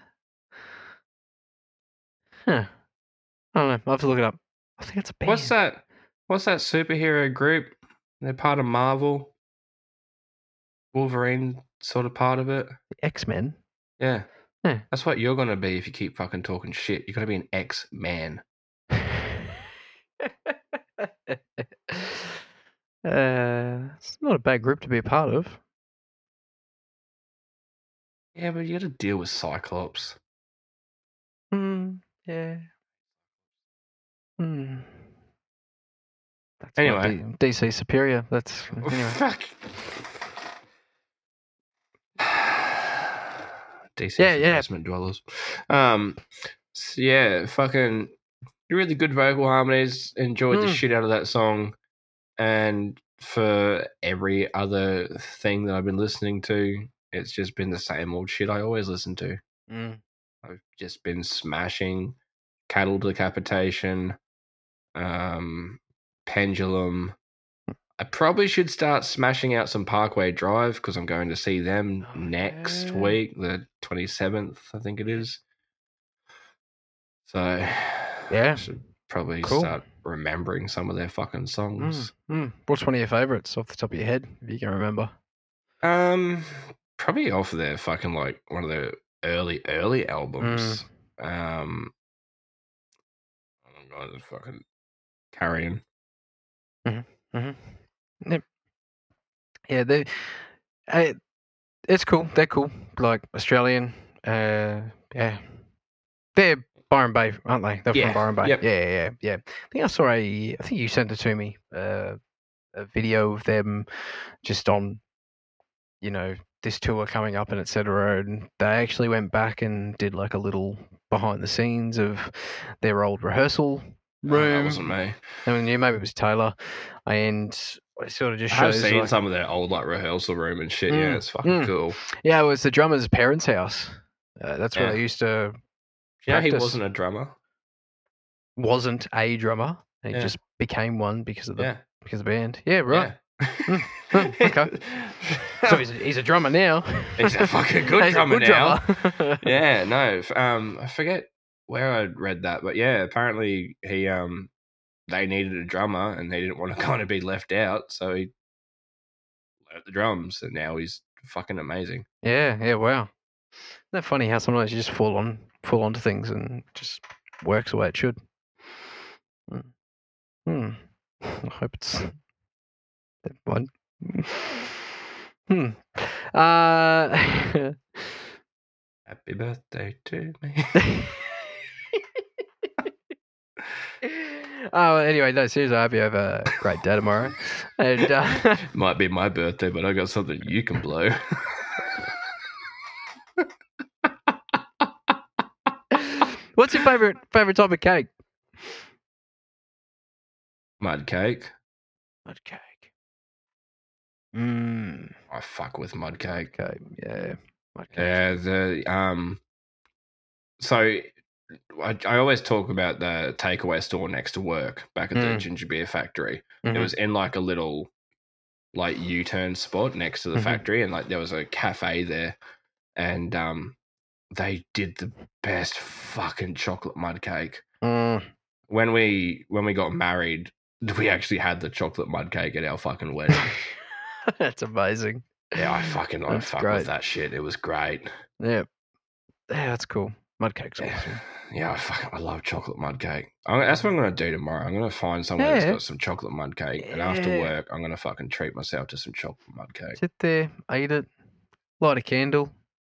A: Huh. I don't know. I'll have to look it up. I think it's a band.
B: What's that? What's that superhero group? They're part of Marvel. Wolverine sort of part of it.
A: The X-Men.
B: Yeah.
A: Yeah.
B: That's what you're gonna be if you keep fucking talking shit. You're gonna be an X-Man.
A: uh, it's not a bad group to be a part of.
B: Yeah, but you got to deal with Cyclops.
A: Hmm. Yeah. Hmm. That's
B: Anyway.
A: D- D C superior. That's anyway.
B: Fuck. D C
A: Yeah, yeah.
B: basement dwellers. Um. So yeah, fucking really good vocal harmonies. Enjoyed the
A: Mm.
B: shit out of that song, and for every other thing that I've been listening to, it's just been the same old shit I always listen to.
A: Mm.
B: I've just been smashing Cattle Decapitation, um, Pendulum. I probably should start smashing out some Parkway Drive because I'm going to see them
A: Oh,
B: next
A: yeah.
B: week, the twenty-seventh, I think it is. So
A: Yeah.
B: I should probably
A: Cool.
B: start remembering some of their fucking songs.
A: Mm. Mm. What's one of your favourites off the top of your head, if you can remember?
B: Um, probably off their fucking like one of their early early albums.
A: Mm.
B: Um, oh god, it's fucking Carrion.
A: Mm-hmm. Mm-hmm. Yep. Yeah, they. Uh, it's cool. They're cool. Like Australian. Uh, yeah. They're Byron Bay, aren't they? They're
B: Yeah,
A: from Byron Bay.
B: yep.
A: Yeah, yeah, yeah. I think I saw a. I think you sent it to me. Uh, a video of them just on, you know, this tour coming up and et cetera. And they actually went back and did like a little behind the scenes of their old rehearsal
B: Oh,
A: room.
B: that wasn't me.
A: I mean, yeah, maybe it was Taylor, and it sort of just
B: I have
A: shows.
B: seen
A: like,
B: some of their old like rehearsal room and shit. Yeah,
A: Mm,
B: it's fucking
A: mm.
B: cool.
A: Yeah, it was the drummer's parents' house. Uh, that's where
B: Yeah.
A: they used to.
B: You know, he
A: practice.
B: wasn't a drummer.
A: Wasn't a drummer. He
B: Yeah.
A: just became one because of the
B: Yeah,
A: because of the band. Yeah, right.
B: Yeah.
A: Mm, okay. So he's a, he's a drummer now.
B: He's a fucking good
A: He's a
B: drummer
A: good
B: now.
A: drummer.
B: Yeah, no, f- um, I forget where I read that, but yeah, apparently he um they needed a drummer and they didn't want to kind of be left out, so he learnt the drums, and now he's fucking amazing.
A: Yeah, yeah, wow. Isn't that funny how sometimes you just fall on fall onto things and it just works the way it should. Hmm. Hmm. I hope it's that one. Hmm. Uh.
B: Happy birthday to me.
A: Oh, anyway, no, seriously, I hope you have a great day tomorrow. And uh,
B: Might be my birthday, but I got something you can blow.
A: What's your favorite favorite type of cake?
B: Mud cake.
A: Mud cake. Mmm.
B: I fuck with mud cake.
A: Okay. Yeah. Mud cake.
B: Yeah, the um. So I, I always talk about the takeaway store next to work back at the
A: Mm.
B: ginger beer factory.
A: Mhm.
B: It was in like a little like U-turn spot next to the
A: Mhm.
B: factory, and like there was a cafe there, and um, they did the best fucking chocolate mud cake.
A: Mm.
B: When we when we got married, we actually had the chocolate mud cake at our fucking wedding.
A: That's amazing.
B: Yeah, I fucking I
A: That's
B: fuck
A: great.
B: with that shit. It was great.
A: Yeah. Yeah, that's cool. Mud cake's
B: Yeah,
A: awesome.
B: yeah I fucking I love chocolate mud cake. I'm, that's what I'm gonna do tomorrow. I'm gonna find someone
A: Yeah.
B: that's got some chocolate mud cake, and after
A: Yeah.
B: work, I'm gonna fucking treat myself to some chocolate mud cake.
A: Sit there, eat it, light a candle,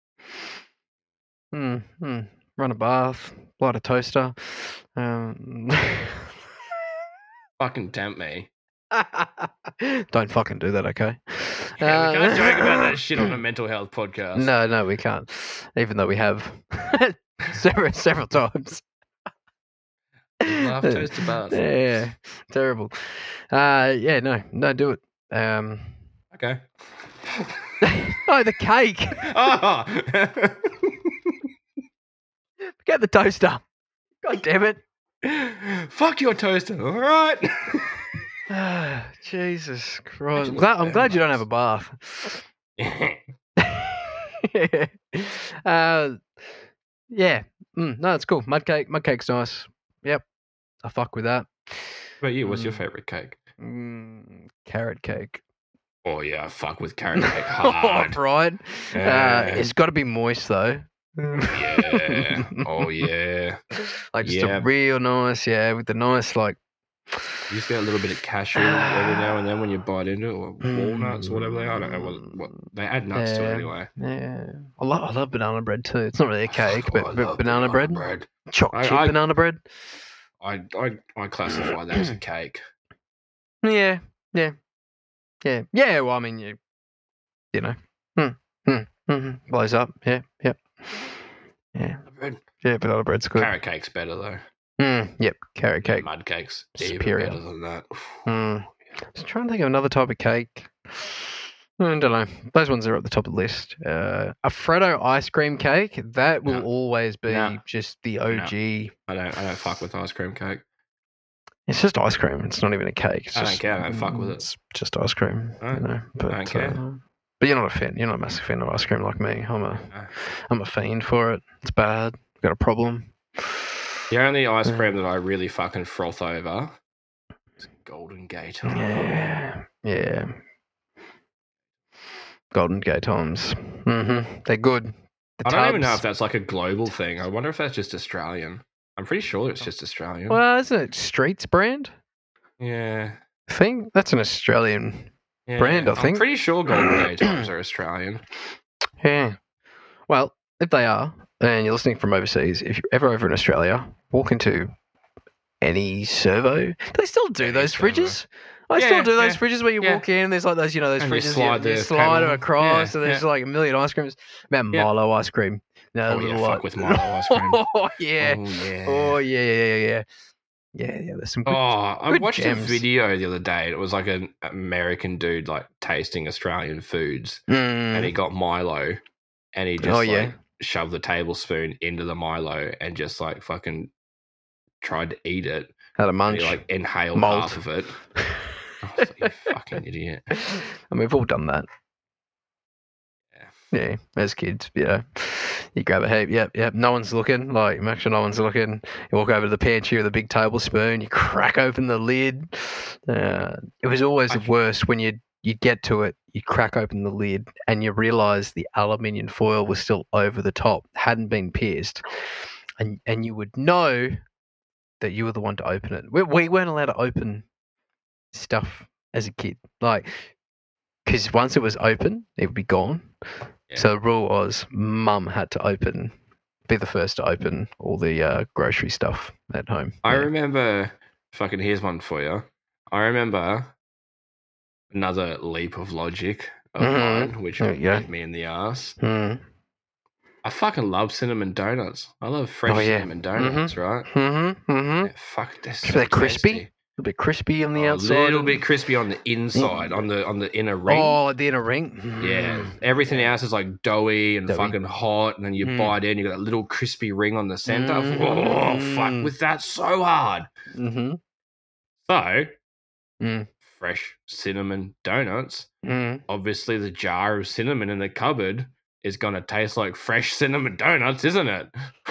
A: hmm, hmm, run a bath, light a toaster. Um,
B: Fucking tempt me.
A: don't fucking do that, okay?
B: Yeah, we can't
A: Uh,
B: joke about that shit on a mental health podcast.
A: No, no, we can't. Even though we have several several times.
B: Laugh toaster bath.
A: Yeah, terrible. Uh, yeah, no, no, do it. Um,
B: Okay.
A: oh, the cake.
B: Oh!
A: Get the toaster. God damn it.
B: Fuck your toaster. All right.
A: Ah, Jesus Christ. I'm
B: Imagine
A: glad,
B: the
A: I'm glad you don't have a
B: thermos.
A: bath. uh, yeah. Mm, no, it's cool. Mud cake. Mud cake's nice. Yep. I fuck with that.
B: But you, what's your
A: Mm.
B: favorite cake?
A: Mm, carrot cake.
B: Oh yeah, I fuck with carrot cake hard.
A: Right.
B: Yeah.
A: Uh, it's got to be moist though.
B: Yeah. Oh yeah.
A: Like just
B: Yeah.
A: a real nice, yeah, with the nice like.
B: You just get a little bit of cashew every now and then when you bite into it, or walnuts or whatever they are. I don't know what, what they add nuts to it
A: Yeah.
B: anyway.
A: Yeah, I love I love banana bread too. It's not really a cake,
B: Fuck,
A: but,
B: oh, I
A: but
B: love
A: banana, bread,
B: bread.
A: choc
B: I-
A: chip
B: I-
A: banana bread.
B: I, I I classify that as a cake.
A: Yeah, yeah, yeah, yeah. Well, I mean, you, you know, hmm, hmm, hmm, blows up. Yeah, yep, yeah,
B: Bread.
A: yeah. Banana bread's good.
B: Carrot cake's better though.
A: Mm, yep, carrot cake.
B: Mud cake's
A: Superior.
B: even better than that.
A: Mm. Just trying to think of another type of cake. I don't know. Those ones are at the top of the list. Uh, a Freddo ice cream cake, that will
B: No.
A: always be
B: No.
A: just the O G.
B: I don't I don't fuck with ice cream cake.
A: It's just ice cream. It's not even a cake. It's
B: I don't
A: just,
B: care, I don't fuck with it.
A: It's just ice cream.
B: Right.
A: You know, but,
B: don't care.
A: uh, but you're not a fan. You're not a massive fan of ice cream like me. I'm a,
B: No.
A: I'm a fiend for it. It's bad. I've got a problem.
B: The only ice
A: Yeah.
B: cream that I really fucking froth over is Golden Gate.
A: Yeah, yeah. Golden Gate times. Mm-hmm. They're good. The
B: I don't even know
A: tubs-
B: if that's like a global thing. I wonder if that's just Australian. I'm pretty sure it's just Australian.
A: Well, isn't it Streets brand
B: Yeah.
A: thing? That's an Australian.
B: yeah.
A: Brand, I
B: I'm
A: think.
B: pretty sure Golden Gate times are Australian.
A: Yeah. Well, if they are, and you're listening from overseas, if you're ever over in Australia, walk into any servo. Do they still do
B: Any
A: those
B: servo.
A: fridges? I
B: Yeah,
A: still do those
B: yeah,
A: fridges where you
B: yeah.
A: walk in and there's like those, you know, those
B: And you
A: fridges
B: slide
A: you, you
B: the
A: slide them
B: cable.
A: across,
B: Yeah,
A: and there's
B: yeah.
A: like a million ice creams. About
B: Yeah.
A: Milo ice cream. No,
B: Oh, yeah,
A: little,
B: fuck
A: like-
B: with Milo ice cream.
A: Oh yeah.
B: Oh, yeah.
A: Oh yeah, yeah, yeah, yeah. Yeah, yeah. There's some good.
B: Oh, I
A: good
B: watched
A: gems.
B: a video the other day. It was like an American dude like tasting Australian foods,
A: Mm.
B: and he got Milo, and he just
A: Oh,
B: like
A: yeah.
B: shoved the tablespoon into the Milo and just like fucking tried to eat it.
A: Had a
B: And
A: munch.
B: he like inhaled
A: Malt.
B: half of it. I was like, you fucking idiot.
A: I mean, we've all done that.
B: Yeah.
A: Yeah, as kids, you know, you grab a heap. Yep, yep. No one's looking. Like, make sure no one's looking. You walk over to the pantry with a big tablespoon. You crack open the lid. Uh, it was always the
B: I-
A: worst when you you get to it. You crack open the lid and you realise the aluminium foil was still over the top, hadn't been pierced, and and you would know that you were the one to open it. We, we weren't allowed to open stuff as a kid, like, because once it was open, it would be gone.
B: Yeah.
A: So the rule was mum had to open, be the first to open all the uh, grocery stuff at home.
B: I
A: Yeah.
B: remember, fucking, here's one for you. I remember another leap of logic of
A: Mhm.
B: mine, which
A: There
B: would
A: you go.
B: bit me in the ass.
A: Hmm.
B: I fucking love cinnamon donuts. I love fresh
A: Oh, yeah.
B: cinnamon donuts, right?
A: Mm-hmm. Mm-hmm.
B: Yeah, fuck, they're so
A: They're crispy.
B: tasty.
A: A bit crispy on the
B: Oh,
A: outside.
B: a little
A: and-
B: bit crispy on the inside, on the on the inner ring.
A: Oh, the inner ring.
B: Yeah,
A: Mm.
B: everything else is like doughy and
A: Doughy.
B: fucking hot, and then you
A: Mm.
B: bite in, you got that little crispy ring on the center.
A: Mm.
B: Oh, fuck, with that so hard.
A: Mm-hmm.
B: So,
A: Mm.
B: fresh cinnamon donuts.
A: Mm.
B: Obviously, the jar of cinnamon in the cupboard is going to taste like fresh cinnamon donuts, isn't it?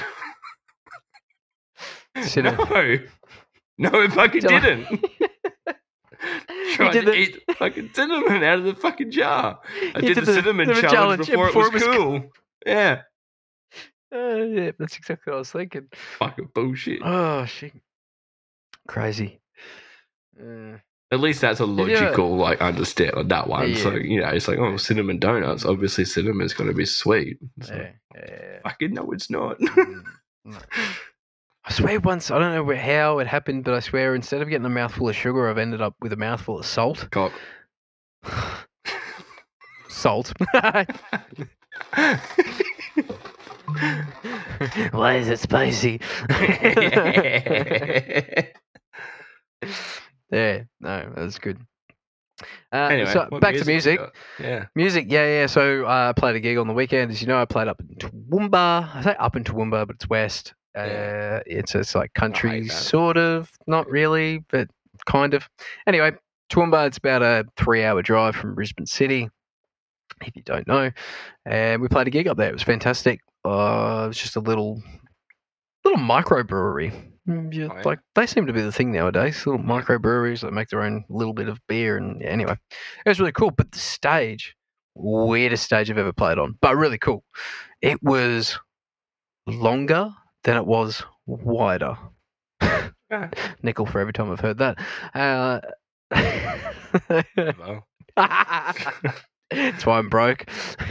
A: Cinnamon.
B: No, no, it fucking
A: Don't-
B: didn't. Tried
A: did
B: to
A: the-
B: eat fucking cinnamon out of the fucking jar. I
A: You
B: did,
A: did
B: the,
A: the
B: cinnamon
A: cinnamon
B: challenge,
A: challenge, yeah,
B: before,
A: before
B: it was
A: it was
B: cool. Yeah,
A: Uh, yeah, that's exactly what I was thinking.
B: fucking bullshit.
A: Oh, shit. Crazy. Uh,
B: At least that's a
A: Yeah.
B: logical like understand on that one. So
A: Yeah.
B: you know, it's like, oh, cinnamon donuts. Obviously, cinnamon's going to be sweet. So,
A: yeah, yeah.
B: fucking no, it's not.
A: Mm, no. I swear once, I don't know where, how it happened, but I swear instead of getting a mouthful of sugar, I've ended up with a mouthful of salt.
B: Cock.
A: Salt. Why is it spicy? Yeah, no, that's good. Uh,
B: Anyway,
A: so
B: what
A: back to
B: you
A: music.
B: got? Yeah.
A: Music, yeah, yeah. So uh, I played a gig on the weekend. As you know, I played up in Toowoomba. I say up in Toowoomba, but it's west. Uh,
B: Yeah.
A: It's it's like country,
B: that.
A: sort of, not really, but kind of. Anyway, Toowoomba, it's about a three-hour drive from Brisbane City, if you don't know. And we played a gig up there. It was fantastic. Uh, it was just a little, little microbrewery. Mm, yeah,
B: Oh, yeah?
A: Like they seem to be the thing nowadays. Little microbreweries that make their own little bit of beer, and yeah, anyway, it was really cool. But the stage, weirdest stage I've ever played on, but really cool. It was longer than it was wider.
B: Yeah.
A: Nickel for every time I've heard that. Uh,
B: Well,
A: That's why I'm broke.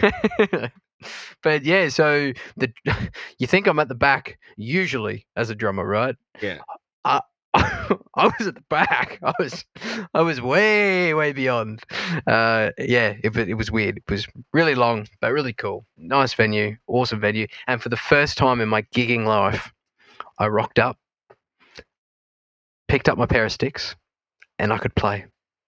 A: But yeah, so the you think I'm at the back usually as a drummer, right?
B: Yeah.
A: I, I was at the back. I was I was way way beyond. Uh, yeah, it, it was weird. It was really long, but really cool. Nice venue, awesome venue. And for the first time in my gigging life, I rocked up, picked up my pair of sticks, and I could play.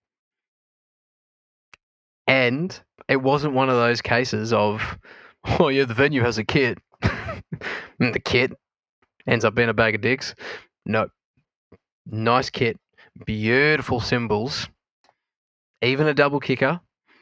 A: And it wasn't one of those cases of, oh yeah, the venue has a kit, and the kit ends up being a bag of dicks. No, nice kit, beautiful cymbals, even a double kicker.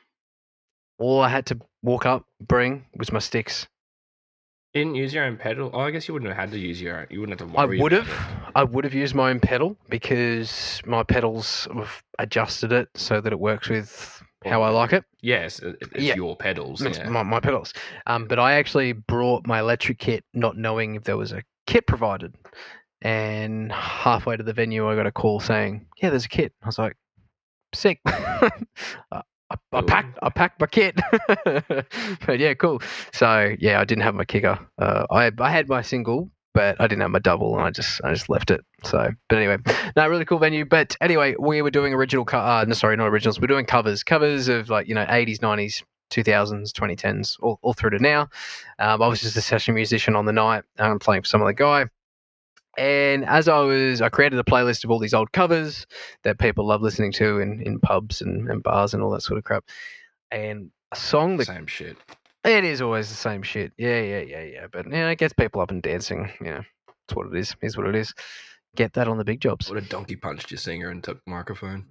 A: All I had to walk up, bring was my sticks.
B: you didn't use your own pedal. Oh, I guess you wouldn't have had to use your own. You wouldn't have to
A: I
B: worry.
A: would
B: about
A: have, I would have used my own pedal because my pedals have adjusted it so that it works with how I like it.
B: it. Yes, it, it's
A: Yeah.
B: your pedals.
A: It's
B: Yeah.
A: my, my pedals. Um, but I actually brought my electric kit not knowing if there was a kit provided. And halfway to the venue, I got a call saying, yeah, there's a kit. I was like, sick. I, I, I packed I packed my kit. But yeah, cool. So yeah, I didn't have my kicker. Uh, I I had my single, but I didn't have my double, and I just I just left it. So, but anyway, no, really cool venue. But anyway, we were doing original, co- uh, no, sorry, not originals. We're doing covers, covers of like you know eighties, nineties, two thousands, twenty tens, all, all through to now. Um, I was just a session musician on the night. I'm playing for some other guy. And as I was, I created a playlist of all these old covers that people love listening to in, in pubs and, and bars and all that sort of crap. And a song that
B: Same shit.
A: it is always the same shit. Yeah, yeah, yeah, yeah. But you know, it gets people up and dancing. You know, it's what it is. Is what it is. Get that on the big jobs.
B: What a donkey punched your singer and took the microphone.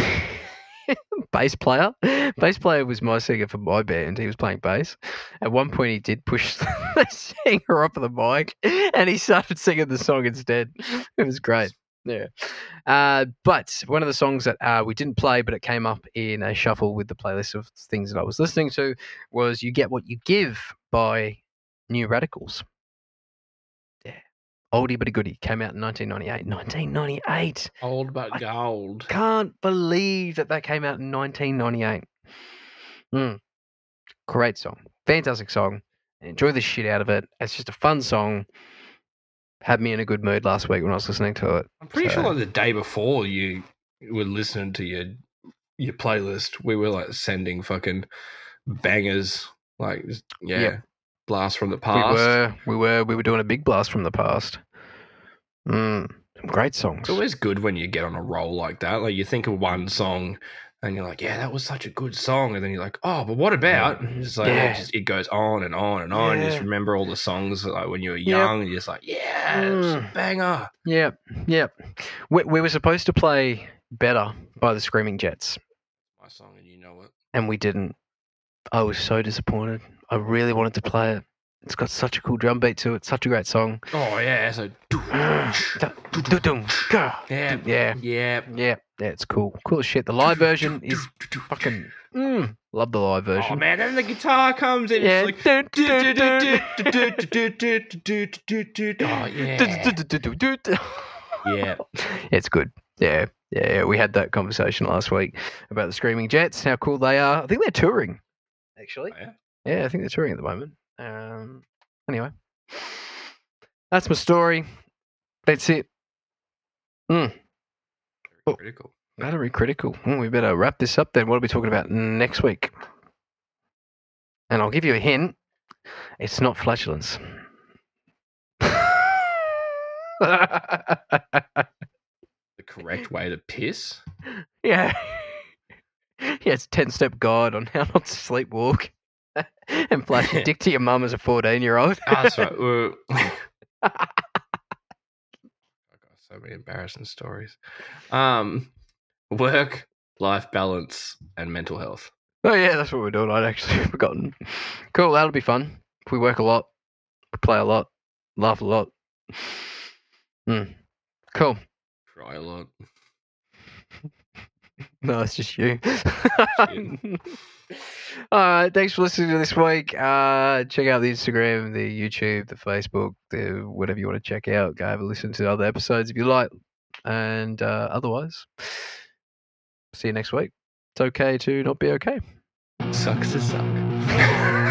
A: Bass player. Bass player was my singer for my band. He was playing bass. At one point, he did push the singer off of the mic, and he started singing the song instead. It was great. Yeah. Uh, but one of the songs that uh, we didn't play, but it came up in a shuffle with the playlist of things that I was listening to, was "You Get What You Give" by New Radicals. Yeah. Oldie but a goodie. Came out in nineteen ninety-eight. nineteen ninety-eight.
B: Old but gold.
A: Can't believe that that came out in nineteen ninety-eight. Mm. Great song. Fantastic song. Enjoy the shit out of it. It's just a fun song. Had me in a good mood last week when I was listening to it.
B: I'm pretty
A: So-
B: sure like the day before you were listening to your your playlist, we were like sending fucking bangers. Like, just- yeah.
A: Yep.
B: Blast from the
A: We
B: past.
A: were, we were, we were doing a big blast from the past. Mm, some great songs.
B: It's always good when you get on a roll like that. Like you think of one song and you're like, yeah, that was such a good song. And then you're like, oh, but what about? And it's like,
A: Yeah.
B: it, just, it goes on and on and on. You just
A: Yeah.
B: remember all the songs like when you were
A: Yep.
B: young and you're just like, yeah, it's a
A: Mm.
B: banger.
A: Yep, yep. We, we were supposed to play Better by the Screaming Jets,
B: My song and you know it.
A: and we didn't. I was so disappointed. I really wanted to play it. It's got such a cool drum beat to it. Such a great song.
B: Oh, yeah. So,
A: Yeah,
B: yeah.
A: yeah,
B: Yeah.
A: yeah. It's cool. Cool as shit. The live version is fucking. Mm, love the live
B: Oh,
A: version.
B: man. Then the guitar comes in.
A: Yeah.
B: It's like, oh, yeah. Yeah.
A: It's good. Yeah, yeah, yeah. We had that conversation last week about the Screaming Jets, how cool they are. I think they're touring, actually.
B: Oh, yeah.
A: Yeah, I think they're touring at the moment. Um, anyway, that's my story. That's it. Mm,
B: Very critical.
A: battery critical. Mm, we better wrap this up then. What are we talking about next week? And I'll give you a hint. It's not flatulence.
B: The correct way to piss.
A: Yeah. Yeah, it's ten-step guide on how not to sleepwalk and flash your dick to your mum as a fourteen-year-old.
B: Oh, that's right. Uh, I've got so many embarrassing stories. Um, work, life balance, and mental health.
A: Oh, yeah, that's what we're doing. I'd actually forgotten. Cool, that'll be fun. If we work a lot, play a lot, laugh a lot. Mm. Cool.
B: Cry a lot.
A: No, it's just you. All right, thanks for listening to this week. Uh, check out the Instagram, the YouTube, the Facebook, the whatever you want to check out. Go have a listen to other episodes if you like. And uh, otherwise, see you next week. It's okay to not be okay.
B: Sucks to suck.